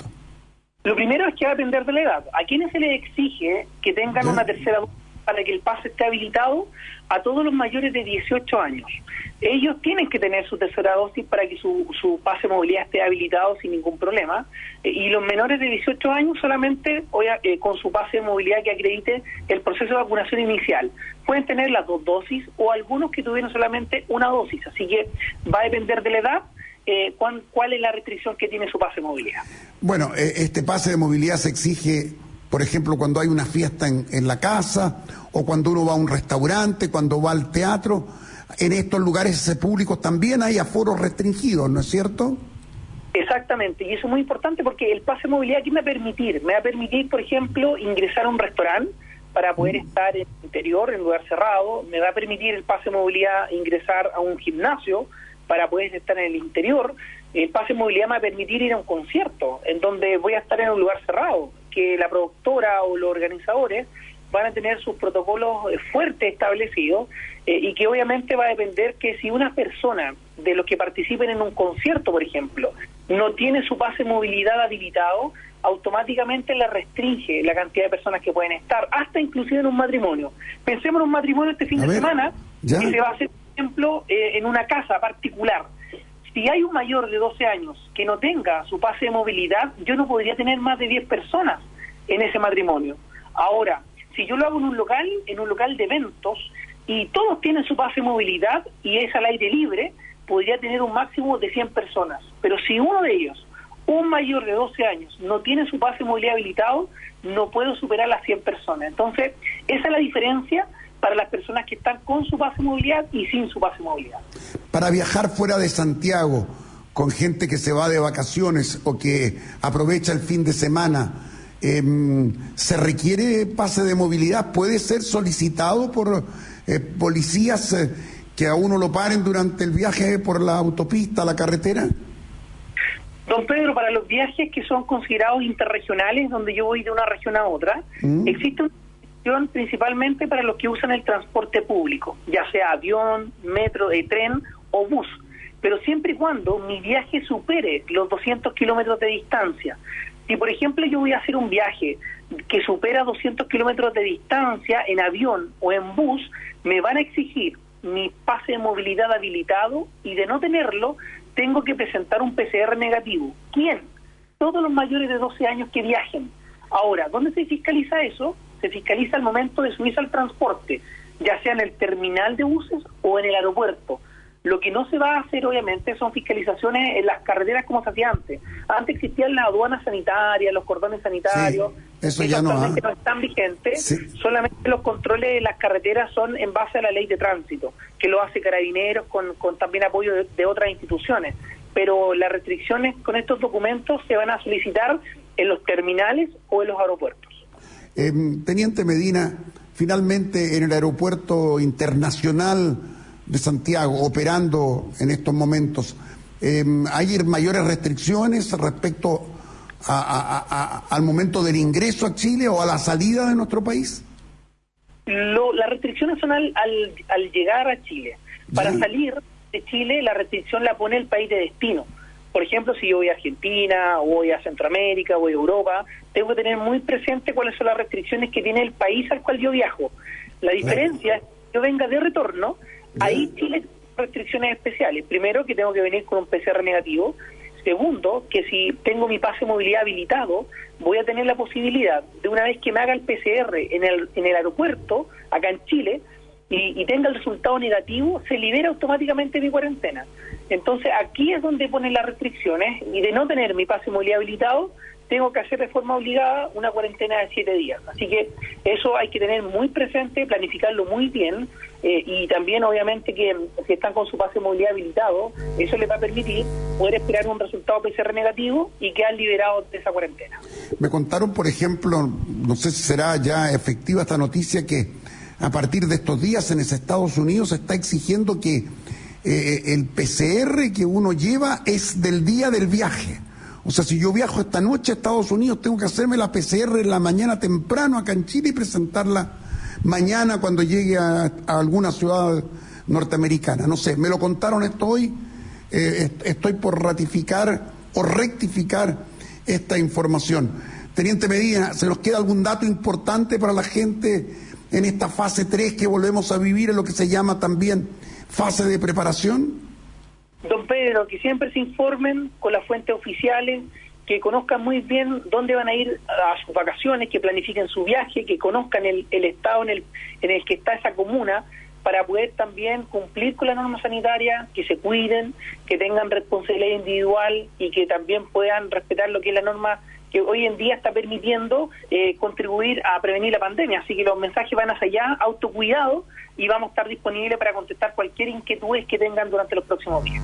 Lo primero es que va a depender de la edad. ¿A quiénes se les exige que tengan ¿Ya? una tercera dosis para que el pase esté habilitado? A todos los mayores de dieciocho años. Ellos tienen que tener su tercera dosis para que su, su pase de movilidad esté habilitado sin ningún problema. Eh, y los menores de dieciocho años solamente hoy, eh, con su pase de movilidad que acredite el proceso de vacunación inicial. Pueden tener las dos dosis o algunos que tuvieron solamente una dosis. Así que va a depender de la edad. Eh, ¿cuál, ¿Cuál es la restricción que tiene su pase de movilidad? Bueno, eh, este pase de movilidad se exige, por ejemplo, cuando hay una fiesta en, en la casa, o cuando uno va a un restaurante, cuando va al teatro. En estos lugares públicos también hay aforos restringidos, ¿no es cierto? Exactamente, y eso es muy importante porque el pase de movilidad, ¿qué me va a permitir? Me va a permitir, por ejemplo, ingresar a un restaurante para poder mm. estar en el interior, en lugar cerrado. Me va a permitir el pase de movilidad ingresar a un gimnasio para poder estar en el interior. El pase de movilidad me va a permitir ir a un concierto, en donde voy a estar en un lugar cerrado, que la productora o los organizadores van a tener sus protocolos fuertes establecidos, eh, y que obviamente va a depender que si una persona de los que participen en un concierto, por ejemplo, no tiene su pase de movilidad habilitado, automáticamente le restringe la cantidad de personas que pueden estar, hasta inclusive en un matrimonio. Pensemos en un matrimonio este fin a de ver, semana, ¿ya? que se va a hacer, por ejemplo, eh, en una casa particular. Si hay un mayor de doce años que no tenga su pase de movilidad, yo no podría tener más de diez personas en ese matrimonio. Ahora, Si yo lo hago en un local, en un local de eventos, y todos tienen su pase de movilidad y es al aire libre, podría tener un máximo de cien personas. Pero si uno de ellos, un mayor de doce años, no tiene su pase de movilidad habilitado, no puedo superar las cien personas. Entonces, esa es la diferencia para las personas que están con su pase de movilidad y sin su pase de movilidad. Para viajar fuera de Santiago, con gente que se va de vacaciones o que aprovecha el fin de semana, eh, ¿se requiere pase de movilidad? ¿Puede ser solicitado por eh, policías eh, que a uno lo paren durante el viaje por la autopista, la carretera? Don Pedro, para los viajes que son considerados interregionales, donde yo voy de una región a otra, mm. existe una restricción principalmente para los que usan el transporte público, ya sea avión, metro, de tren o bus, pero siempre y cuando mi viaje supere los doscientos kilómetros de distancia. Si, por ejemplo, yo voy a hacer un viaje que supera doscientos kilómetros de distancia en avión o en bus, me van a exigir mi pase de movilidad habilitado y de no tenerlo, tengo que presentar un P C R negativo. ¿Quién? Todos los mayores de doce años que viajen. Ahora, ¿dónde se fiscaliza eso? Se fiscaliza al momento de subirse al transporte, ya sea en el terminal de buses o en el aeropuerto. Lo que no se va a hacer, obviamente, son fiscalizaciones en las carreteras como se hacía antes. Antes existían las aduanas sanitarias, los cordones sanitarios. Sí, eso ya no, ¿ah? no están vigentes. Sí. Solamente los controles de las carreteras son en base a la ley de tránsito, que lo hace Carabineros con, con también apoyo de, de otras instituciones. Pero las restricciones con estos documentos se van a solicitar en los terminales o en los aeropuertos. Eh, Teniente Medina, finalmente en el aeropuerto internacional de Santiago, operando en estos momentos, eh, ¿hay mayores restricciones respecto a, a, a, al momento del ingreso a Chile o a la salida de nuestro país? Lo, las restricciones son al, al, al llegar a Chile. Para sí. salir de Chile, la restricción la pone el país de destino. Por ejemplo, si yo voy a Argentina, o voy a Centroamérica, o voy a Europa, tengo que tener muy presente cuáles son las restricciones que tiene el país al cual yo viajo. La diferencia es que yo venga de retorno. Ahí Chile tiene restricciones especiales. Primero, que tengo que venir con un P C R negativo. Segundo, que si tengo mi pase de movilidad habilitado, voy a tener la posibilidad de, una vez que me haga el P C R en el, en el aeropuerto, acá en Chile, y, y tenga el resultado negativo, se libera automáticamente mi cuarentena. Entonces, aquí es donde ponen las restricciones, y de no tener mi pase de movilidad habilitado, tengo que hacer de forma obligada una cuarentena de siete días. Así que eso hay que tener muy presente, planificarlo muy bien, eh, y también obviamente que si están con su pase de movilidad habilitado, eso les va a permitir poder esperar un resultado P C R negativo y quedar liberados de esa cuarentena. Me contaron, por ejemplo, no sé si será ya efectiva esta noticia, que a partir de estos días en Estados Unidos se está exigiendo que eh, el P C R que uno lleva es del día del viaje. O sea, si yo viajo esta noche a Estados Unidos, tengo que hacerme la P C R en la mañana temprano acá en Chile y presentarla mañana cuando llegue a, a alguna ciudad norteamericana. No sé, me lo contaron esto hoy, eh, estoy por ratificar o rectificar esta información. Teniente Medina, ¿se nos queda algún dato importante para la gente en esta fase tres que volvemos a vivir, en lo que se llama también fase de preparación? Don Pedro, que siempre se informen con las fuentes oficiales, que conozcan muy bien dónde van a ir a sus vacaciones, que planifiquen su viaje, que conozcan el, el estado en el, en el que está esa comuna, para poder también cumplir con la norma sanitaria, que se cuiden, que tengan responsabilidad individual y que también puedan respetar lo que es la norma que hoy en día está permitiendo eh, contribuir a prevenir la pandemia. Así que los mensajes van hacia allá, autocuidado, y vamos a estar disponibles para contestar cualquier inquietud que tengan durante los próximos días.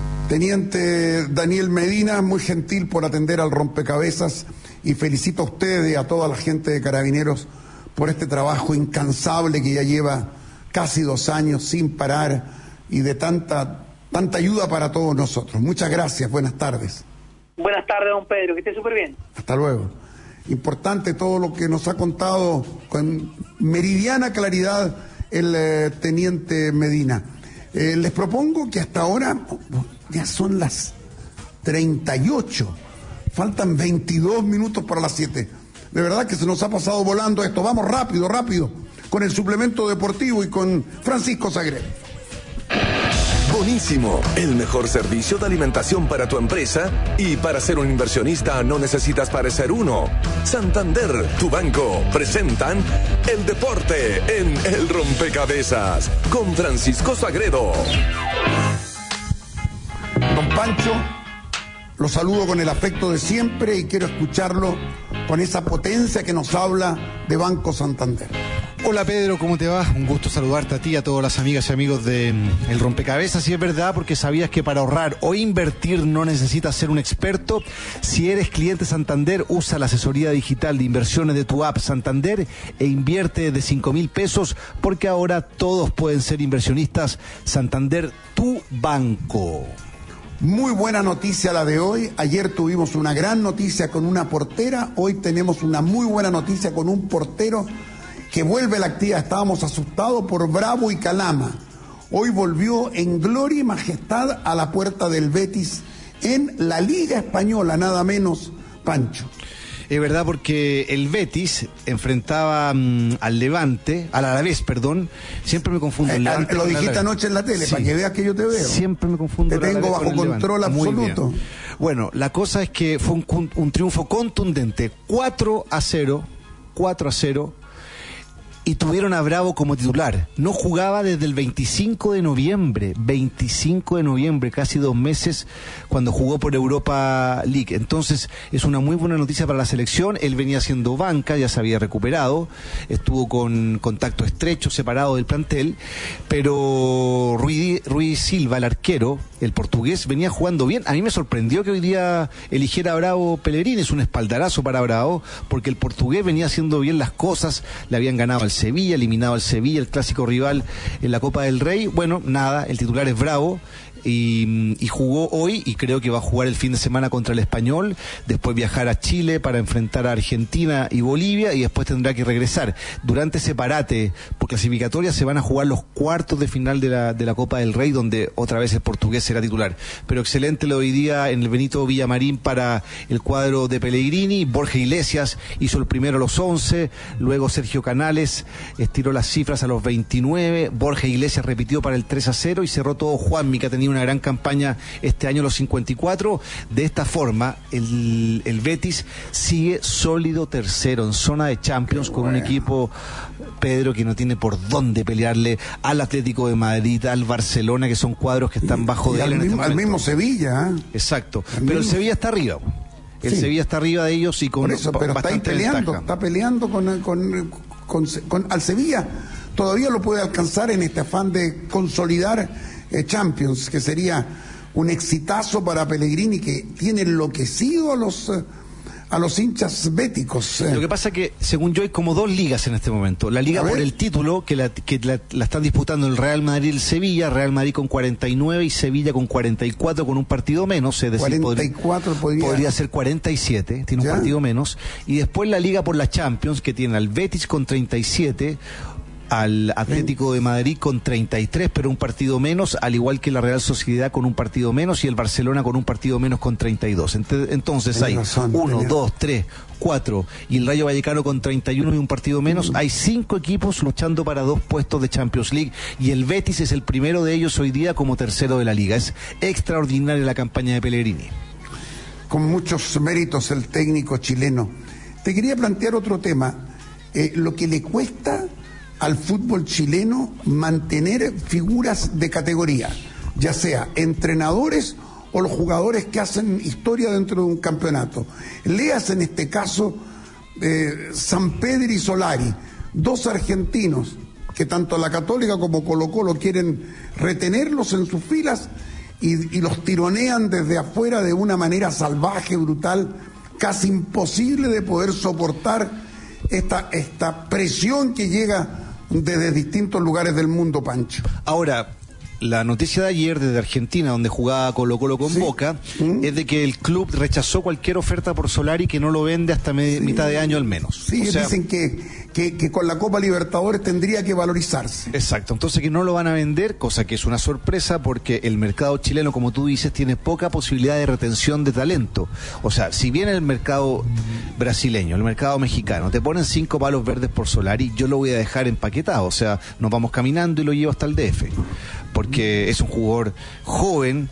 Teniente Daniel Medina, muy gentil por atender al rompecabezas, y felicito a usted y a toda la gente de Carabineros por este trabajo incansable que ya lleva casi dos años sin parar y de tanta, tanta ayuda para todos nosotros. Muchas gracias, buenas tardes. Buenas tardes, don Pedro, que esté súper bien. Hasta luego. Importante todo lo que nos ha contado con meridiana claridad el eh, Teniente Medina. Eh, les propongo que hasta ahora, ya son las treinta y ocho, faltan veintidós minutos para las siete. De verdad que se nos ha pasado volando esto. Vamos rápido, rápido, con el suplemento deportivo y con Francisco Sagre. Bonísimo, el mejor servicio de alimentación para tu empresa, y para ser un inversionista no necesitas parecer uno. Santander, tu banco, presentan el deporte en El Rompecabezas con Francisco Sagredo. Don Pancho, lo saludo con el afecto de siempre y quiero escucharlo con esa potencia que nos habla de Banco Santander. Hola Pedro, ¿cómo te va? Un gusto saludarte a ti y a todas las amigas y amigos de mm, El Rompecabezas. Y es verdad, porque sabías que para ahorrar o invertir no necesitas ser un experto. Si eres cliente Santander, usa la asesoría digital de inversiones de tu app Santander e invierte de cinco mil pesos, porque ahora todos pueden ser inversionistas. Santander, tu banco. Muy buena noticia la de hoy. Ayer tuvimos una gran noticia con una portera, hoy tenemos una muy buena noticia con un portero que vuelve a la actividad. Estábamos asustados por Bravo y Calama. Hoy volvió en gloria y majestad a la puerta del Betis en la Liga Española, nada menos, Pancho. Es verdad, porque el Betis enfrentaba um, al Levante, al Alavés, perdón. Siempre me confundo. El Levante, lo dijiste anoche en la tele, sí, para que veas que yo te veo. Siempre me confundo. Te tengo bajo control absoluto. Bueno, la cosa es que fue un, un triunfo contundente, cuatro a cero, cuatro a cero. Y tuvieron a Bravo como titular. No jugaba desde el veinticinco de noviembre, veinticinco de noviembre, casi dos meses, cuando jugó por Europa League. Entonces es una muy buena noticia para la selección. Él venía siendo banca, ya se había recuperado, estuvo con contacto estrecho, separado del plantel, pero Ruiz, Ruiz Silva, el arquero, el portugués, venía jugando bien. A mí me sorprendió que hoy día eligiera a Bravo Pellegrini. Es un espaldarazo para Bravo, porque el portugués venía haciendo bien las cosas, le habían ganado al Sevilla, eliminado al Sevilla, el clásico rival en la Copa del Rey. Bueno, nada, el titular es Bravo. Y, y jugó hoy, y creo que va a jugar el fin de semana contra el Español, después viajar a Chile para enfrentar a Argentina y Bolivia, y después tendrá que regresar. Durante ese parate por clasificatoria se van a jugar los cuartos de final de la, de la Copa del Rey, donde otra vez el portugués será titular. Pero excelente lo de hoy día en el Benito Villamarín para el cuadro de Pellegrini. Borja Iglesias hizo el primero a los once, luego Sergio Canales estiró las cifras a los veintinueve, Borja Iglesias repitió para el tres a cero y cerró todo Juanmi, que ha tenido una gran campaña este año, los cincuenta y cuatro. De esta forma, el, el Betis sigue sólido tercero en zona de Champions, con un equipo, Pedro, que no tiene por dónde pelearle al Atlético de Madrid, al Barcelona, que son cuadros que están bajo de él en este momento. Al mismo Sevilla, ¿eh? Exacto, al pero mismo... el Sevilla está arriba. El sí. Sevilla está arriba de ellos y con por eso, pero está ahí peleando, ventaja. Está peleando con, con, con, con al Sevilla. Todavía lo puede alcanzar en este afán de consolidar Eh, Champions, que sería un exitazo para Pellegrini, que tiene enloquecido a los eh, a los hinchas béticos. Eh. Lo que pasa es que, según yo, hay como dos ligas en este momento. La liga por el título, que, la, que la, la están disputando el Real Madrid y el Sevilla, Real Madrid con cuarenta y nueve y Sevilla con cuarenta y cuatro, con un partido menos, es decir, cuarenta y cuatro podría, podría ser cuarenta y siete, tiene ¿Ya? un partido menos. Y después la liga por la Champions, que tiene al Betis con treinta y siete, al Atlético de Madrid con treinta y tres, pero un partido menos, al igual que la Real Sociedad con un partido menos, y el Barcelona con un partido menos con treinta y dos. Entonces hay uno, dos, tres, cuatro, y el Rayo Vallecano con treinta y uno y un partido menos. Hay cinco equipos luchando para dos puestos de Champions League, y el Betis es el primero de ellos hoy día como tercero de la liga. Es extraordinaria la campaña de Pellegrini. Con muchos méritos el técnico chileno. Te quería plantear otro tema, eh, lo que le cuesta al fútbol chileno mantener figuras de categoría, ya sea entrenadores o los jugadores que hacen historia dentro de un campeonato. Leas en este caso eh, Sampedri y Solari, dos argentinos que tanto la Católica como Colo Colo quieren retenerlos en sus filas y, y los tironean desde afuera de una manera salvaje, brutal, casi imposible de poder soportar esta, esta presión que llega desde distintos lugares del mundo, Pancho. Ahora, la noticia de ayer desde Argentina, donde jugaba Colo Colo con sí. Boca, ¿Mm? es de que el club rechazó cualquier oferta por Solari, que no lo vende hasta me, sí. mitad de año al menos. Sí, o sea, dicen que, que, que con la Copa Libertadores tendría que valorizarse. Exacto, entonces que no lo van a vender, cosa que es una sorpresa, porque el mercado chileno, como tú dices, tiene poca posibilidad de retención de talento. O sea, si bien el mercado brasileño, el mercado mexicano, te ponen cinco palos verdes por Solari, yo lo voy a dejar empaquetado, o sea, nos vamos caminando y lo llevo hasta el D F. porque es un jugador joven,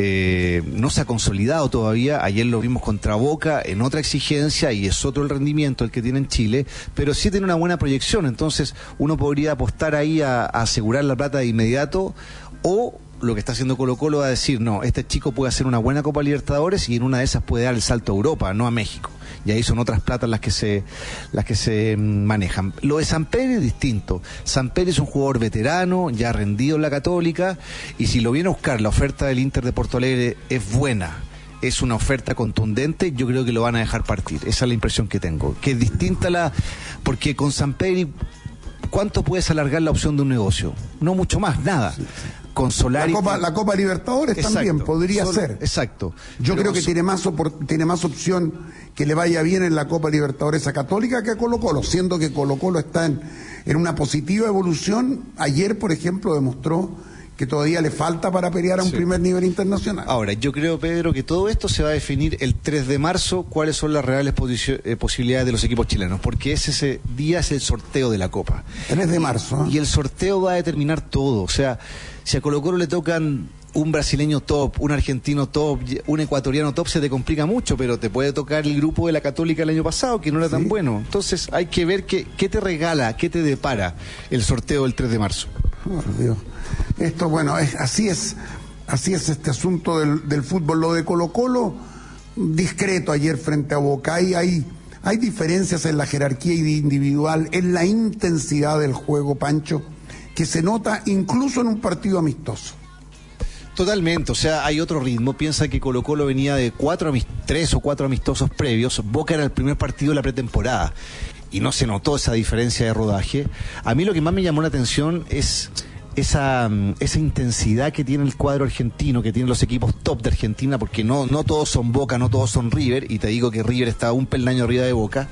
eh, no se ha consolidado todavía. Ayer lo vimos contra Boca en otra exigencia y es otro el rendimiento el que tiene en Chile, pero sí tiene una buena proyección. Entonces uno podría apostar ahí a, a asegurar la plata de inmediato, o lo que está haciendo Colo Colo va a decir, no, este chico puede hacer una buena Copa Libertadores y en una de esas puede dar el salto a Europa, no a México. Y ahí son otras platas las que se las que se manejan. Lo de Samperi es distinto. Samperi es un jugador veterano, ya rendido en la Católica, y si lo viene a buscar, la oferta del Inter de Porto Alegre es buena, es una oferta contundente, yo creo que lo van a dejar partir. Esa es la impresión que tengo, que es distinta la... porque con Samperi, ¿cuánto puedes alargar la opción de un negocio? No mucho más, nada. Sí, sí. Con Solari... La Copa, la Copa Libertadores exacto, también podría Sol, ser. Exacto. Yo Pero creo que so... tiene más opor... tiene más opción que le vaya bien en la Copa Libertadores a Católica que a Colo Colo, siendo que Colo Colo está en, en una positiva evolución. Ayer, por ejemplo, demostró que todavía le falta para pelear a un sí. primer nivel internacional. Ahora, yo creo, Pedro, que todo esto se va a definir el tres de marzo, cuáles son las reales eh, posibilidades de los equipos chilenos, porque ese, ese día es el sorteo de la Copa. tres de marzo. ¿eh? Y el sorteo va a determinar todo. O sea, si a Colo Colo le tocan un brasileño top, un argentino top, un ecuatoriano top, se te complica mucho, pero te puede tocar el grupo de la Católica el año pasado, que no era sí. tan bueno. Entonces hay que ver qué, qué te regala, qué te depara el sorteo del tres de marzo. Oh, Dios. Esto, bueno, es, así es así es este asunto del, del fútbol. Lo de Colo Colo, discreto ayer frente a Boca. Hay, hay, hay diferencias en la jerarquía individual, en la intensidad del juego, Pancho, que se nota incluso en un partido amistoso. Totalmente, o sea, hay otro ritmo. Piensa que Colo Colo venía de cuatro, tres o cuatro amistosos previos. Boca era el primer partido de la pretemporada y no se notó esa diferencia de rodaje. A mí lo que más me llamó la atención es esa, esa intensidad que tiene el cuadro argentino, que tienen los equipos top de Argentina, porque no, no todos son Boca, no todos son River, y te digo que River está un peldaño arriba de Boca,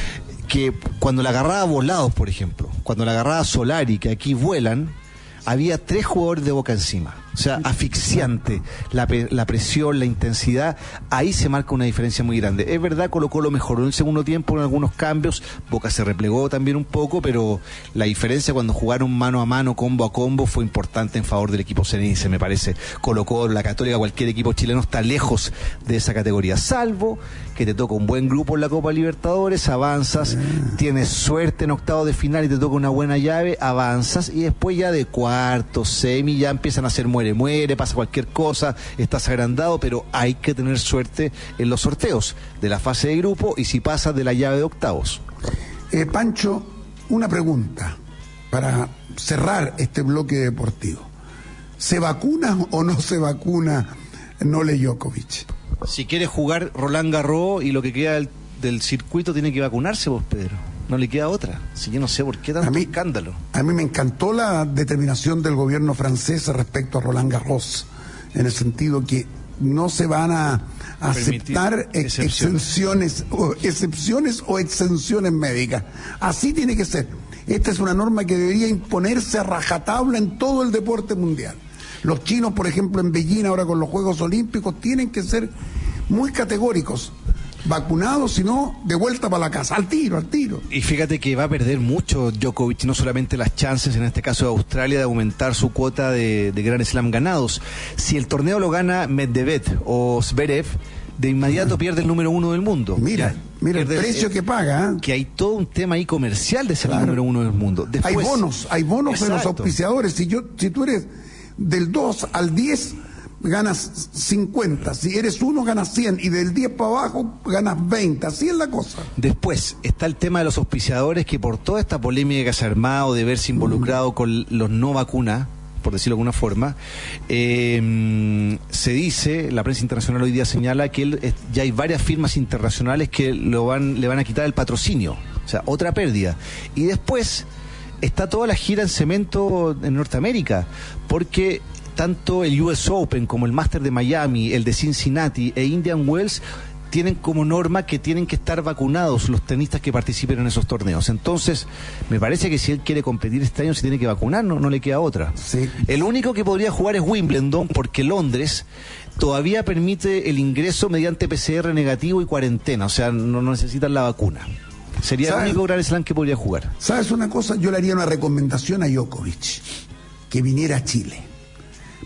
que cuando la agarraba Volados, por ejemplo, cuando la agarraba Solari, que aquí vuelan, había tres jugadores de Boca encima. O sea, asfixiante, la, la presión, la intensidad, ahí se marca una diferencia muy grande. Es verdad, Colo Colo mejoró en el segundo tiempo en algunos cambios, Boca se replegó también un poco, pero la diferencia cuando jugaron mano a mano, combo a combo, fue importante en favor del equipo Ceneice, me parece. Colo Colo, la Católica, cualquier equipo chileno está lejos de esa categoría, salvo que te toca un buen grupo en la Copa Libertadores, avanzas, tienes suerte en octavos de final y te toca una buena llave, avanzas, y después ya de cuarto, semi, ya empiezan a hacer muerte. Muere, muere, pasa cualquier cosa, estás agrandado, pero hay que tener suerte en los sorteos de la fase de grupo y si pasas de la llave de octavos. Eh, Pancho, una pregunta para cerrar este bloque deportivo. ¿Se vacuna o no se vacuna Nole Djokovic? Si quiere jugar Roland Garros y lo que queda del, del circuito tiene que vacunarse vos, Pedro. No le queda otra. Si yo no sé por qué tanto a mí, escándalo. A mí me encantó la determinación del gobierno francés respecto a Roland Garros, en el sentido que no se van a, a aceptar ex exenciones o, excepciones o exenciones médicas. Así tiene que ser. Esta es una norma que debería imponerse a rajatabla en todo el deporte mundial. Los chinos, por ejemplo, en Beijing, ahora con los Juegos Olímpicos, tienen que ser muy categóricos. Vacunados, sino de vuelta para la casa, al tiro, al tiro. Y fíjate que va a perder mucho Djokovic, no solamente las chances, en este caso de Australia, de aumentar su cuota de, de Grand Slam ganados. Si el torneo lo gana Medvedev o Zverev, de inmediato ah. pierde el número uno del mundo. Mira, ya, mira el precio el, que paga. ¿eh? Que hay todo un tema ahí comercial de ser claro. el número uno del mundo. Después, hay bonos, hay bonos exacto. de los auspiciadores. Si, yo, si tú eres del dos al diez... ganas cincuenta, si eres uno ganas cien y del diez para abajo ganas veinte, así es la cosa. Después está el tema de los auspiciadores, que por toda esta polémica que se ha armado de verse involucrado mm. con los no vacunas, por decirlo de alguna forma, eh, se dice, la prensa internacional hoy día señala que él, ya hay varias firmas internacionales que lo van, le van a quitar el patrocinio, o sea, otra pérdida. Y después está toda la gira en cemento en Norteamérica, porque tanto el U S Open como el Master de Miami, el de Cincinnati e Indian Wells tienen como norma que tienen que estar vacunados los tenistas que participen en esos torneos. Entonces, me parece que si él quiere competir este año se tiene que vacunar, no, no le queda otra. Sí. El único que podría jugar es Wimbledon, porque Londres todavía permite el ingreso mediante P C R negativo y cuarentena, o sea, no necesitan la vacuna. Sería el único Grand Slam que podría jugar. ¿Sabes una cosa? Yo le haría una recomendación a Djokovic, que viniera a Chile.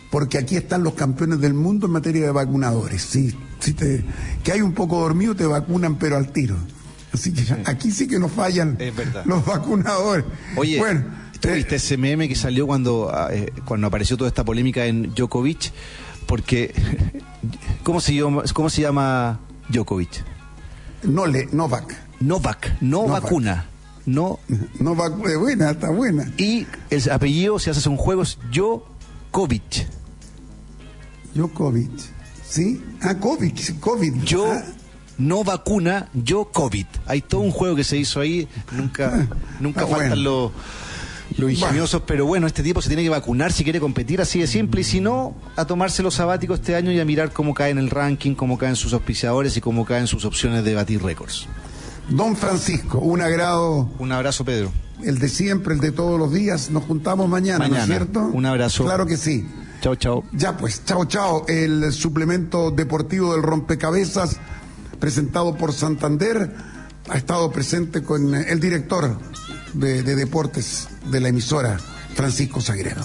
porque aquí están los campeones del mundo en materia de vacunadores. Si, si te, que hay un poco dormido, te vacunan, pero al tiro. Así que aquí sí que nos fallan los vacunadores. Oye, bueno, ¿tú viste eh, ese meme que salió cuando, eh, cuando apareció toda esta polémica en Djokovic? Porque, ¿cómo se llama, cómo se llama Djokovic? No le, Novak. Novak, no Novak. Vacuna. No, no vacu- es buena, está buena. Y el apellido, si haces un juego, es Djokovic. Djokovic, ¿sí? Ah, COVID, COVID. Yo... Ah. No vacuna, yo COVID. Hay todo un juego que se hizo ahí, nunca, nunca ah, faltan bueno. los, los ingeniosos, bueno. Pero bueno, este tipo se tiene que vacunar si quiere competir, así de simple, y si no, a tomarse los sabáticos este año y a mirar cómo cae en el ranking, cómo caen sus auspiciadores y cómo caen sus opciones de batir récords. Don Francisco, un agrado. Un abrazo, Pedro. El de siempre, el de todos los días. Nos juntamos mañana, mañana. ¿No es cierto? Un abrazo. Claro que sí. Chao, chao. Ya pues, chao, chao. El suplemento deportivo del Rompecabezas, presentado por Santander, ha estado presente con el director de, de deportes de la emisora, Francisco Sagredo.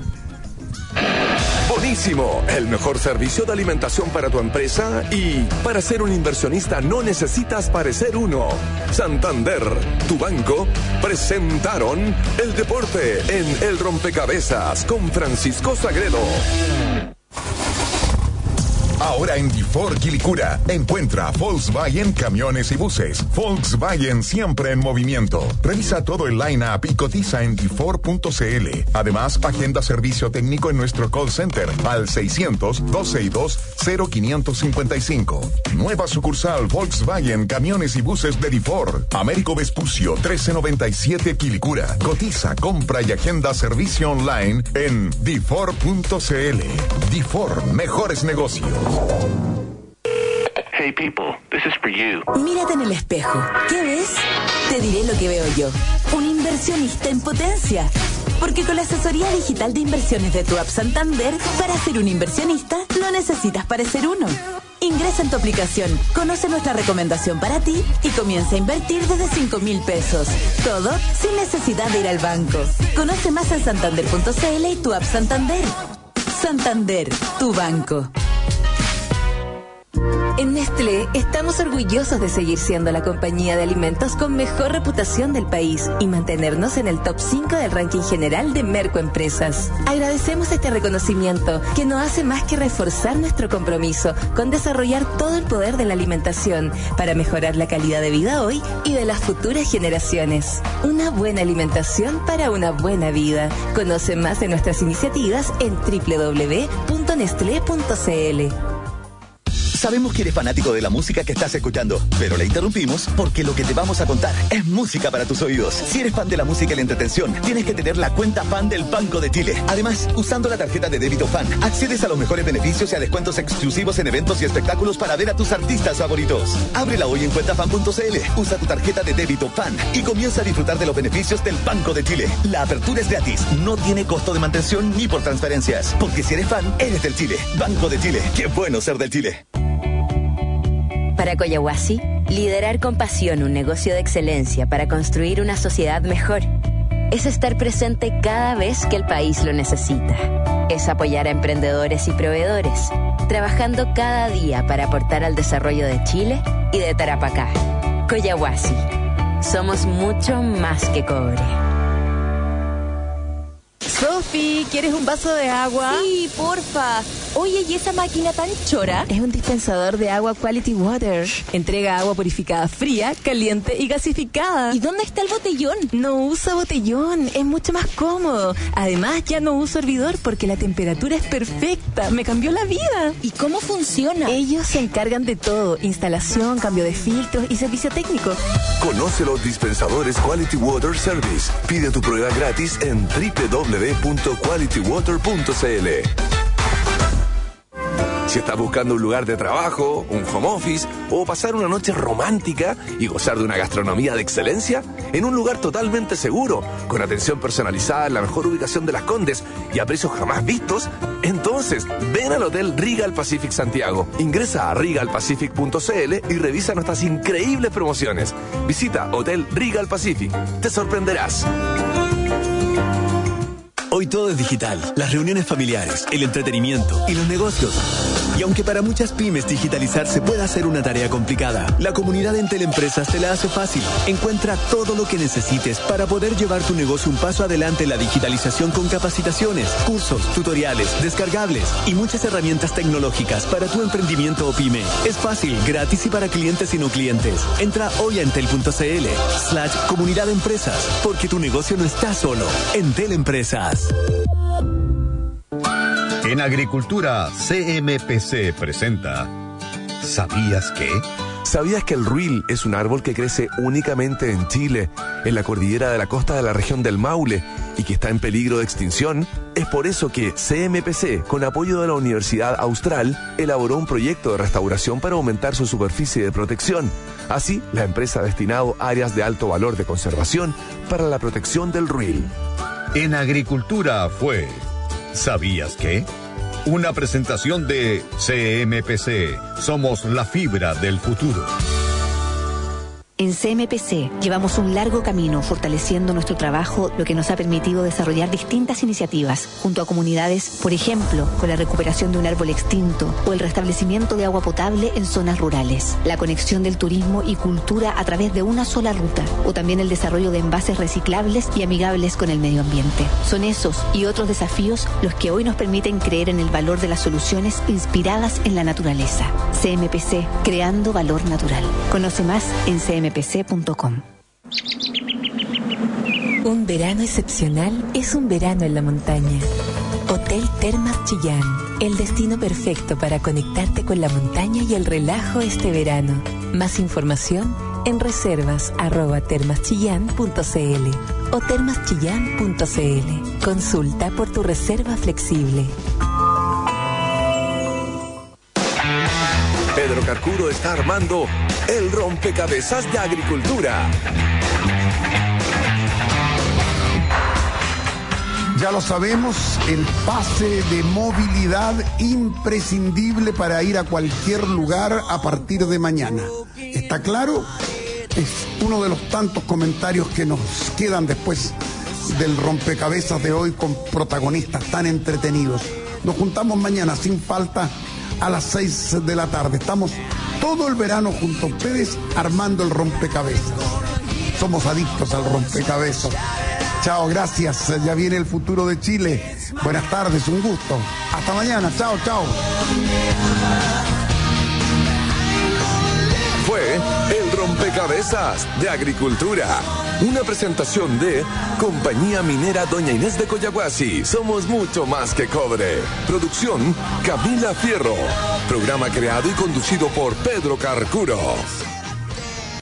Buenísimo, el mejor servicio de alimentación para tu empresa, y para ser un inversionista no necesitas parecer uno. Santander, tu banco, presentaron el deporte en El Rompecabezas con Francisco Sagredo. Ahora en Difor Quilicura, encuentra Volkswagen Camiones y Buses. Volkswagen siempre en movimiento. Revisa todo el line-up y cotiza en difor punto cl. Además, agenda servicio técnico en nuestro call center al seiscientos, doscientos sesenta y dos, cero quinientos cincuenta y cinco. Nueva sucursal Volkswagen Camiones y Buses de Difor. Américo Vespucio, trece noventa y siete Quilicura. Cotiza, compra y agenda servicio online en difor punto cl. Difor, mejores negocios. Hey people, this is for you. Mírate en el espejo. ¿Qué ves? Te diré lo que veo yo. Un inversionista en potencia. Porque con la asesoría digital de inversiones de tu app Santander, para ser un inversionista no necesitas parecer uno. Ingresa en tu aplicación, conoce nuestra recomendación para ti y comienza a invertir desde cinco mil pesos. Todo sin necesidad de ir al banco. Conoce más en santander punto cl y tu app Santander. Santander, tu banco. En Nestlé estamos orgullosos de seguir siendo la compañía de alimentos con mejor reputación del país y mantenernos en el top cinco del ranking general de Merco Empresas. Agradecemos este reconocimiento que no hace más que reforzar nuestro compromiso con desarrollar todo el poder de la alimentación para mejorar la calidad de vida hoy y de las futuras generaciones. Una buena alimentación para una buena vida. Conoce más de nuestras iniciativas en doble u doble u doble u punto nestlé punto cl. Sabemos que eres fanático de la música que estás escuchando, pero la interrumpimos porque lo que te vamos a contar es música para tus oídos. Si eres fan de la música y la entretención, tienes que tener la cuenta FAN del Banco de Chile. Además, usando la tarjeta de débito FAN, accedes a los mejores beneficios y a descuentos exclusivos en eventos y espectáculos para ver a tus artistas favoritos. Ábrela hoy en cuenta fan punto cl, usa tu tarjeta de débito FAN y comienza a disfrutar de los beneficios del Banco de Chile. La apertura es gratis, no tiene costo de mantención ni por transferencias, porque si eres fan, eres del Chile. Banco de Chile, qué bueno ser del Chile. Para Coyahuasi, liderar con pasión un negocio de excelencia para construir una sociedad mejor es estar presente cada vez que el país lo necesita. Es apoyar a emprendedores y proveedores, trabajando cada día para aportar al desarrollo de Chile y de Tarapacá. Coyahuasi, somos mucho más que cobre. Sofi, ¿quieres un vaso de agua? Sí, porfa. Oye, ¿y esa máquina tan chora? Es un dispensador de agua Quality Water. Entrega agua purificada fría, caliente y gasificada. ¿Y dónde está el botellón? No usa botellón, es mucho más cómodo. Además, ya no uso hervidor porque la temperatura es perfecta. Me cambió la vida. ¿Y cómo funciona? Ellos se encargan de todo. Instalación, cambio de filtros y servicio técnico. Conoce los dispensadores Quality Water Service. Pide tu prueba gratis en doble u doble u doble u punto quality water punto cl. Si estás buscando un lugar de trabajo, un home office o pasar una noche romántica y gozar de una gastronomía de excelencia, en un lugar totalmente seguro, con atención personalizada en la mejor ubicación de Las Condes y a precios jamás vistos, entonces ven al Hotel Regal Pacific Santiago. Ingresa a regal pacific punto cl y revisa nuestras increíbles promociones. Visita Hotel Regal Pacific. Te sorprenderás. Hoy todo es digital, las reuniones familiares, el entretenimiento y los negocios. Y aunque para muchas pymes digitalizarse pueda ser una tarea complicada, la comunidad de Entel Empresas te la hace fácil. Encuentra todo lo que necesites para poder llevar tu negocio un paso adelante en la digitalización con capacitaciones, cursos, tutoriales, descargables y muchas herramientas tecnológicas para tu emprendimiento o pyme. Es fácil, gratis y para clientes y no clientes. Entra hoy a entel.cl slash comunidad de empresas, porque tu negocio no está solo. Entel Empresas. En Agricultura, C M P C presenta ¿Sabías qué? ¿Sabías que el ruil es un árbol que crece únicamente en Chile, en la cordillera de la costa de la región del Maule, y que está en peligro de extinción? Es por eso que C M P C, con apoyo de la Universidad Austral, elaboró un proyecto de restauración para aumentar su superficie de protección. Así, la empresa ha destinado áreas de alto valor de conservación para la protección del ruil. En Agricultura fue ¿Sabías qué? Una presentación de C M P C. Somos la fibra del futuro. En C M P C llevamos un largo camino fortaleciendo nuestro trabajo, lo que nos ha permitido desarrollar distintas iniciativas junto a comunidades, por ejemplo, con la recuperación de un árbol extinto o el restablecimiento de agua potable en zonas rurales, la conexión del turismo y cultura a través de una sola ruta, o también el desarrollo de envases reciclables y amigables con el medio ambiente. Son esos y otros desafíos los que hoy nos permiten creer en el valor de las soluciones inspiradas en la naturaleza. C M P C, creando valor natural. Conoce más en c m p c punto com. Un verano excepcional es un verano en la montaña. Hotel Termas Chillán, el destino perfecto para conectarte con la montaña y el relajo este verano. Más información en reservas arroba termaschillán punto c l o termaschillán punto c l. Consulta por tu reserva flexible. Pedro Carcuro está armando el rompecabezas de Agricultura. Ya lo sabemos, el pase de movilidad imprescindible para ir a cualquier lugar a partir de mañana. ¿Está claro? Es uno de los tantos comentarios que nos quedan después del rompecabezas de hoy con protagonistas tan entretenidos. Nos juntamos mañana sin falta a las seis de la tarde. Estamos todo el verano junto a ustedes armando el rompecabezas. Somos adictos al rompecabezas. Chao, gracias. Ya viene el futuro de Chile. Buenas tardes, un gusto. Hasta mañana. Chao, chao. Fue el rompecabezas de Agricultura. Una presentación de Compañía Minera Doña Inés de Coyahuasi. Somos mucho más que cobre. Producción Camila Fierro. Programa creado y conducido por Pedro Carcuro.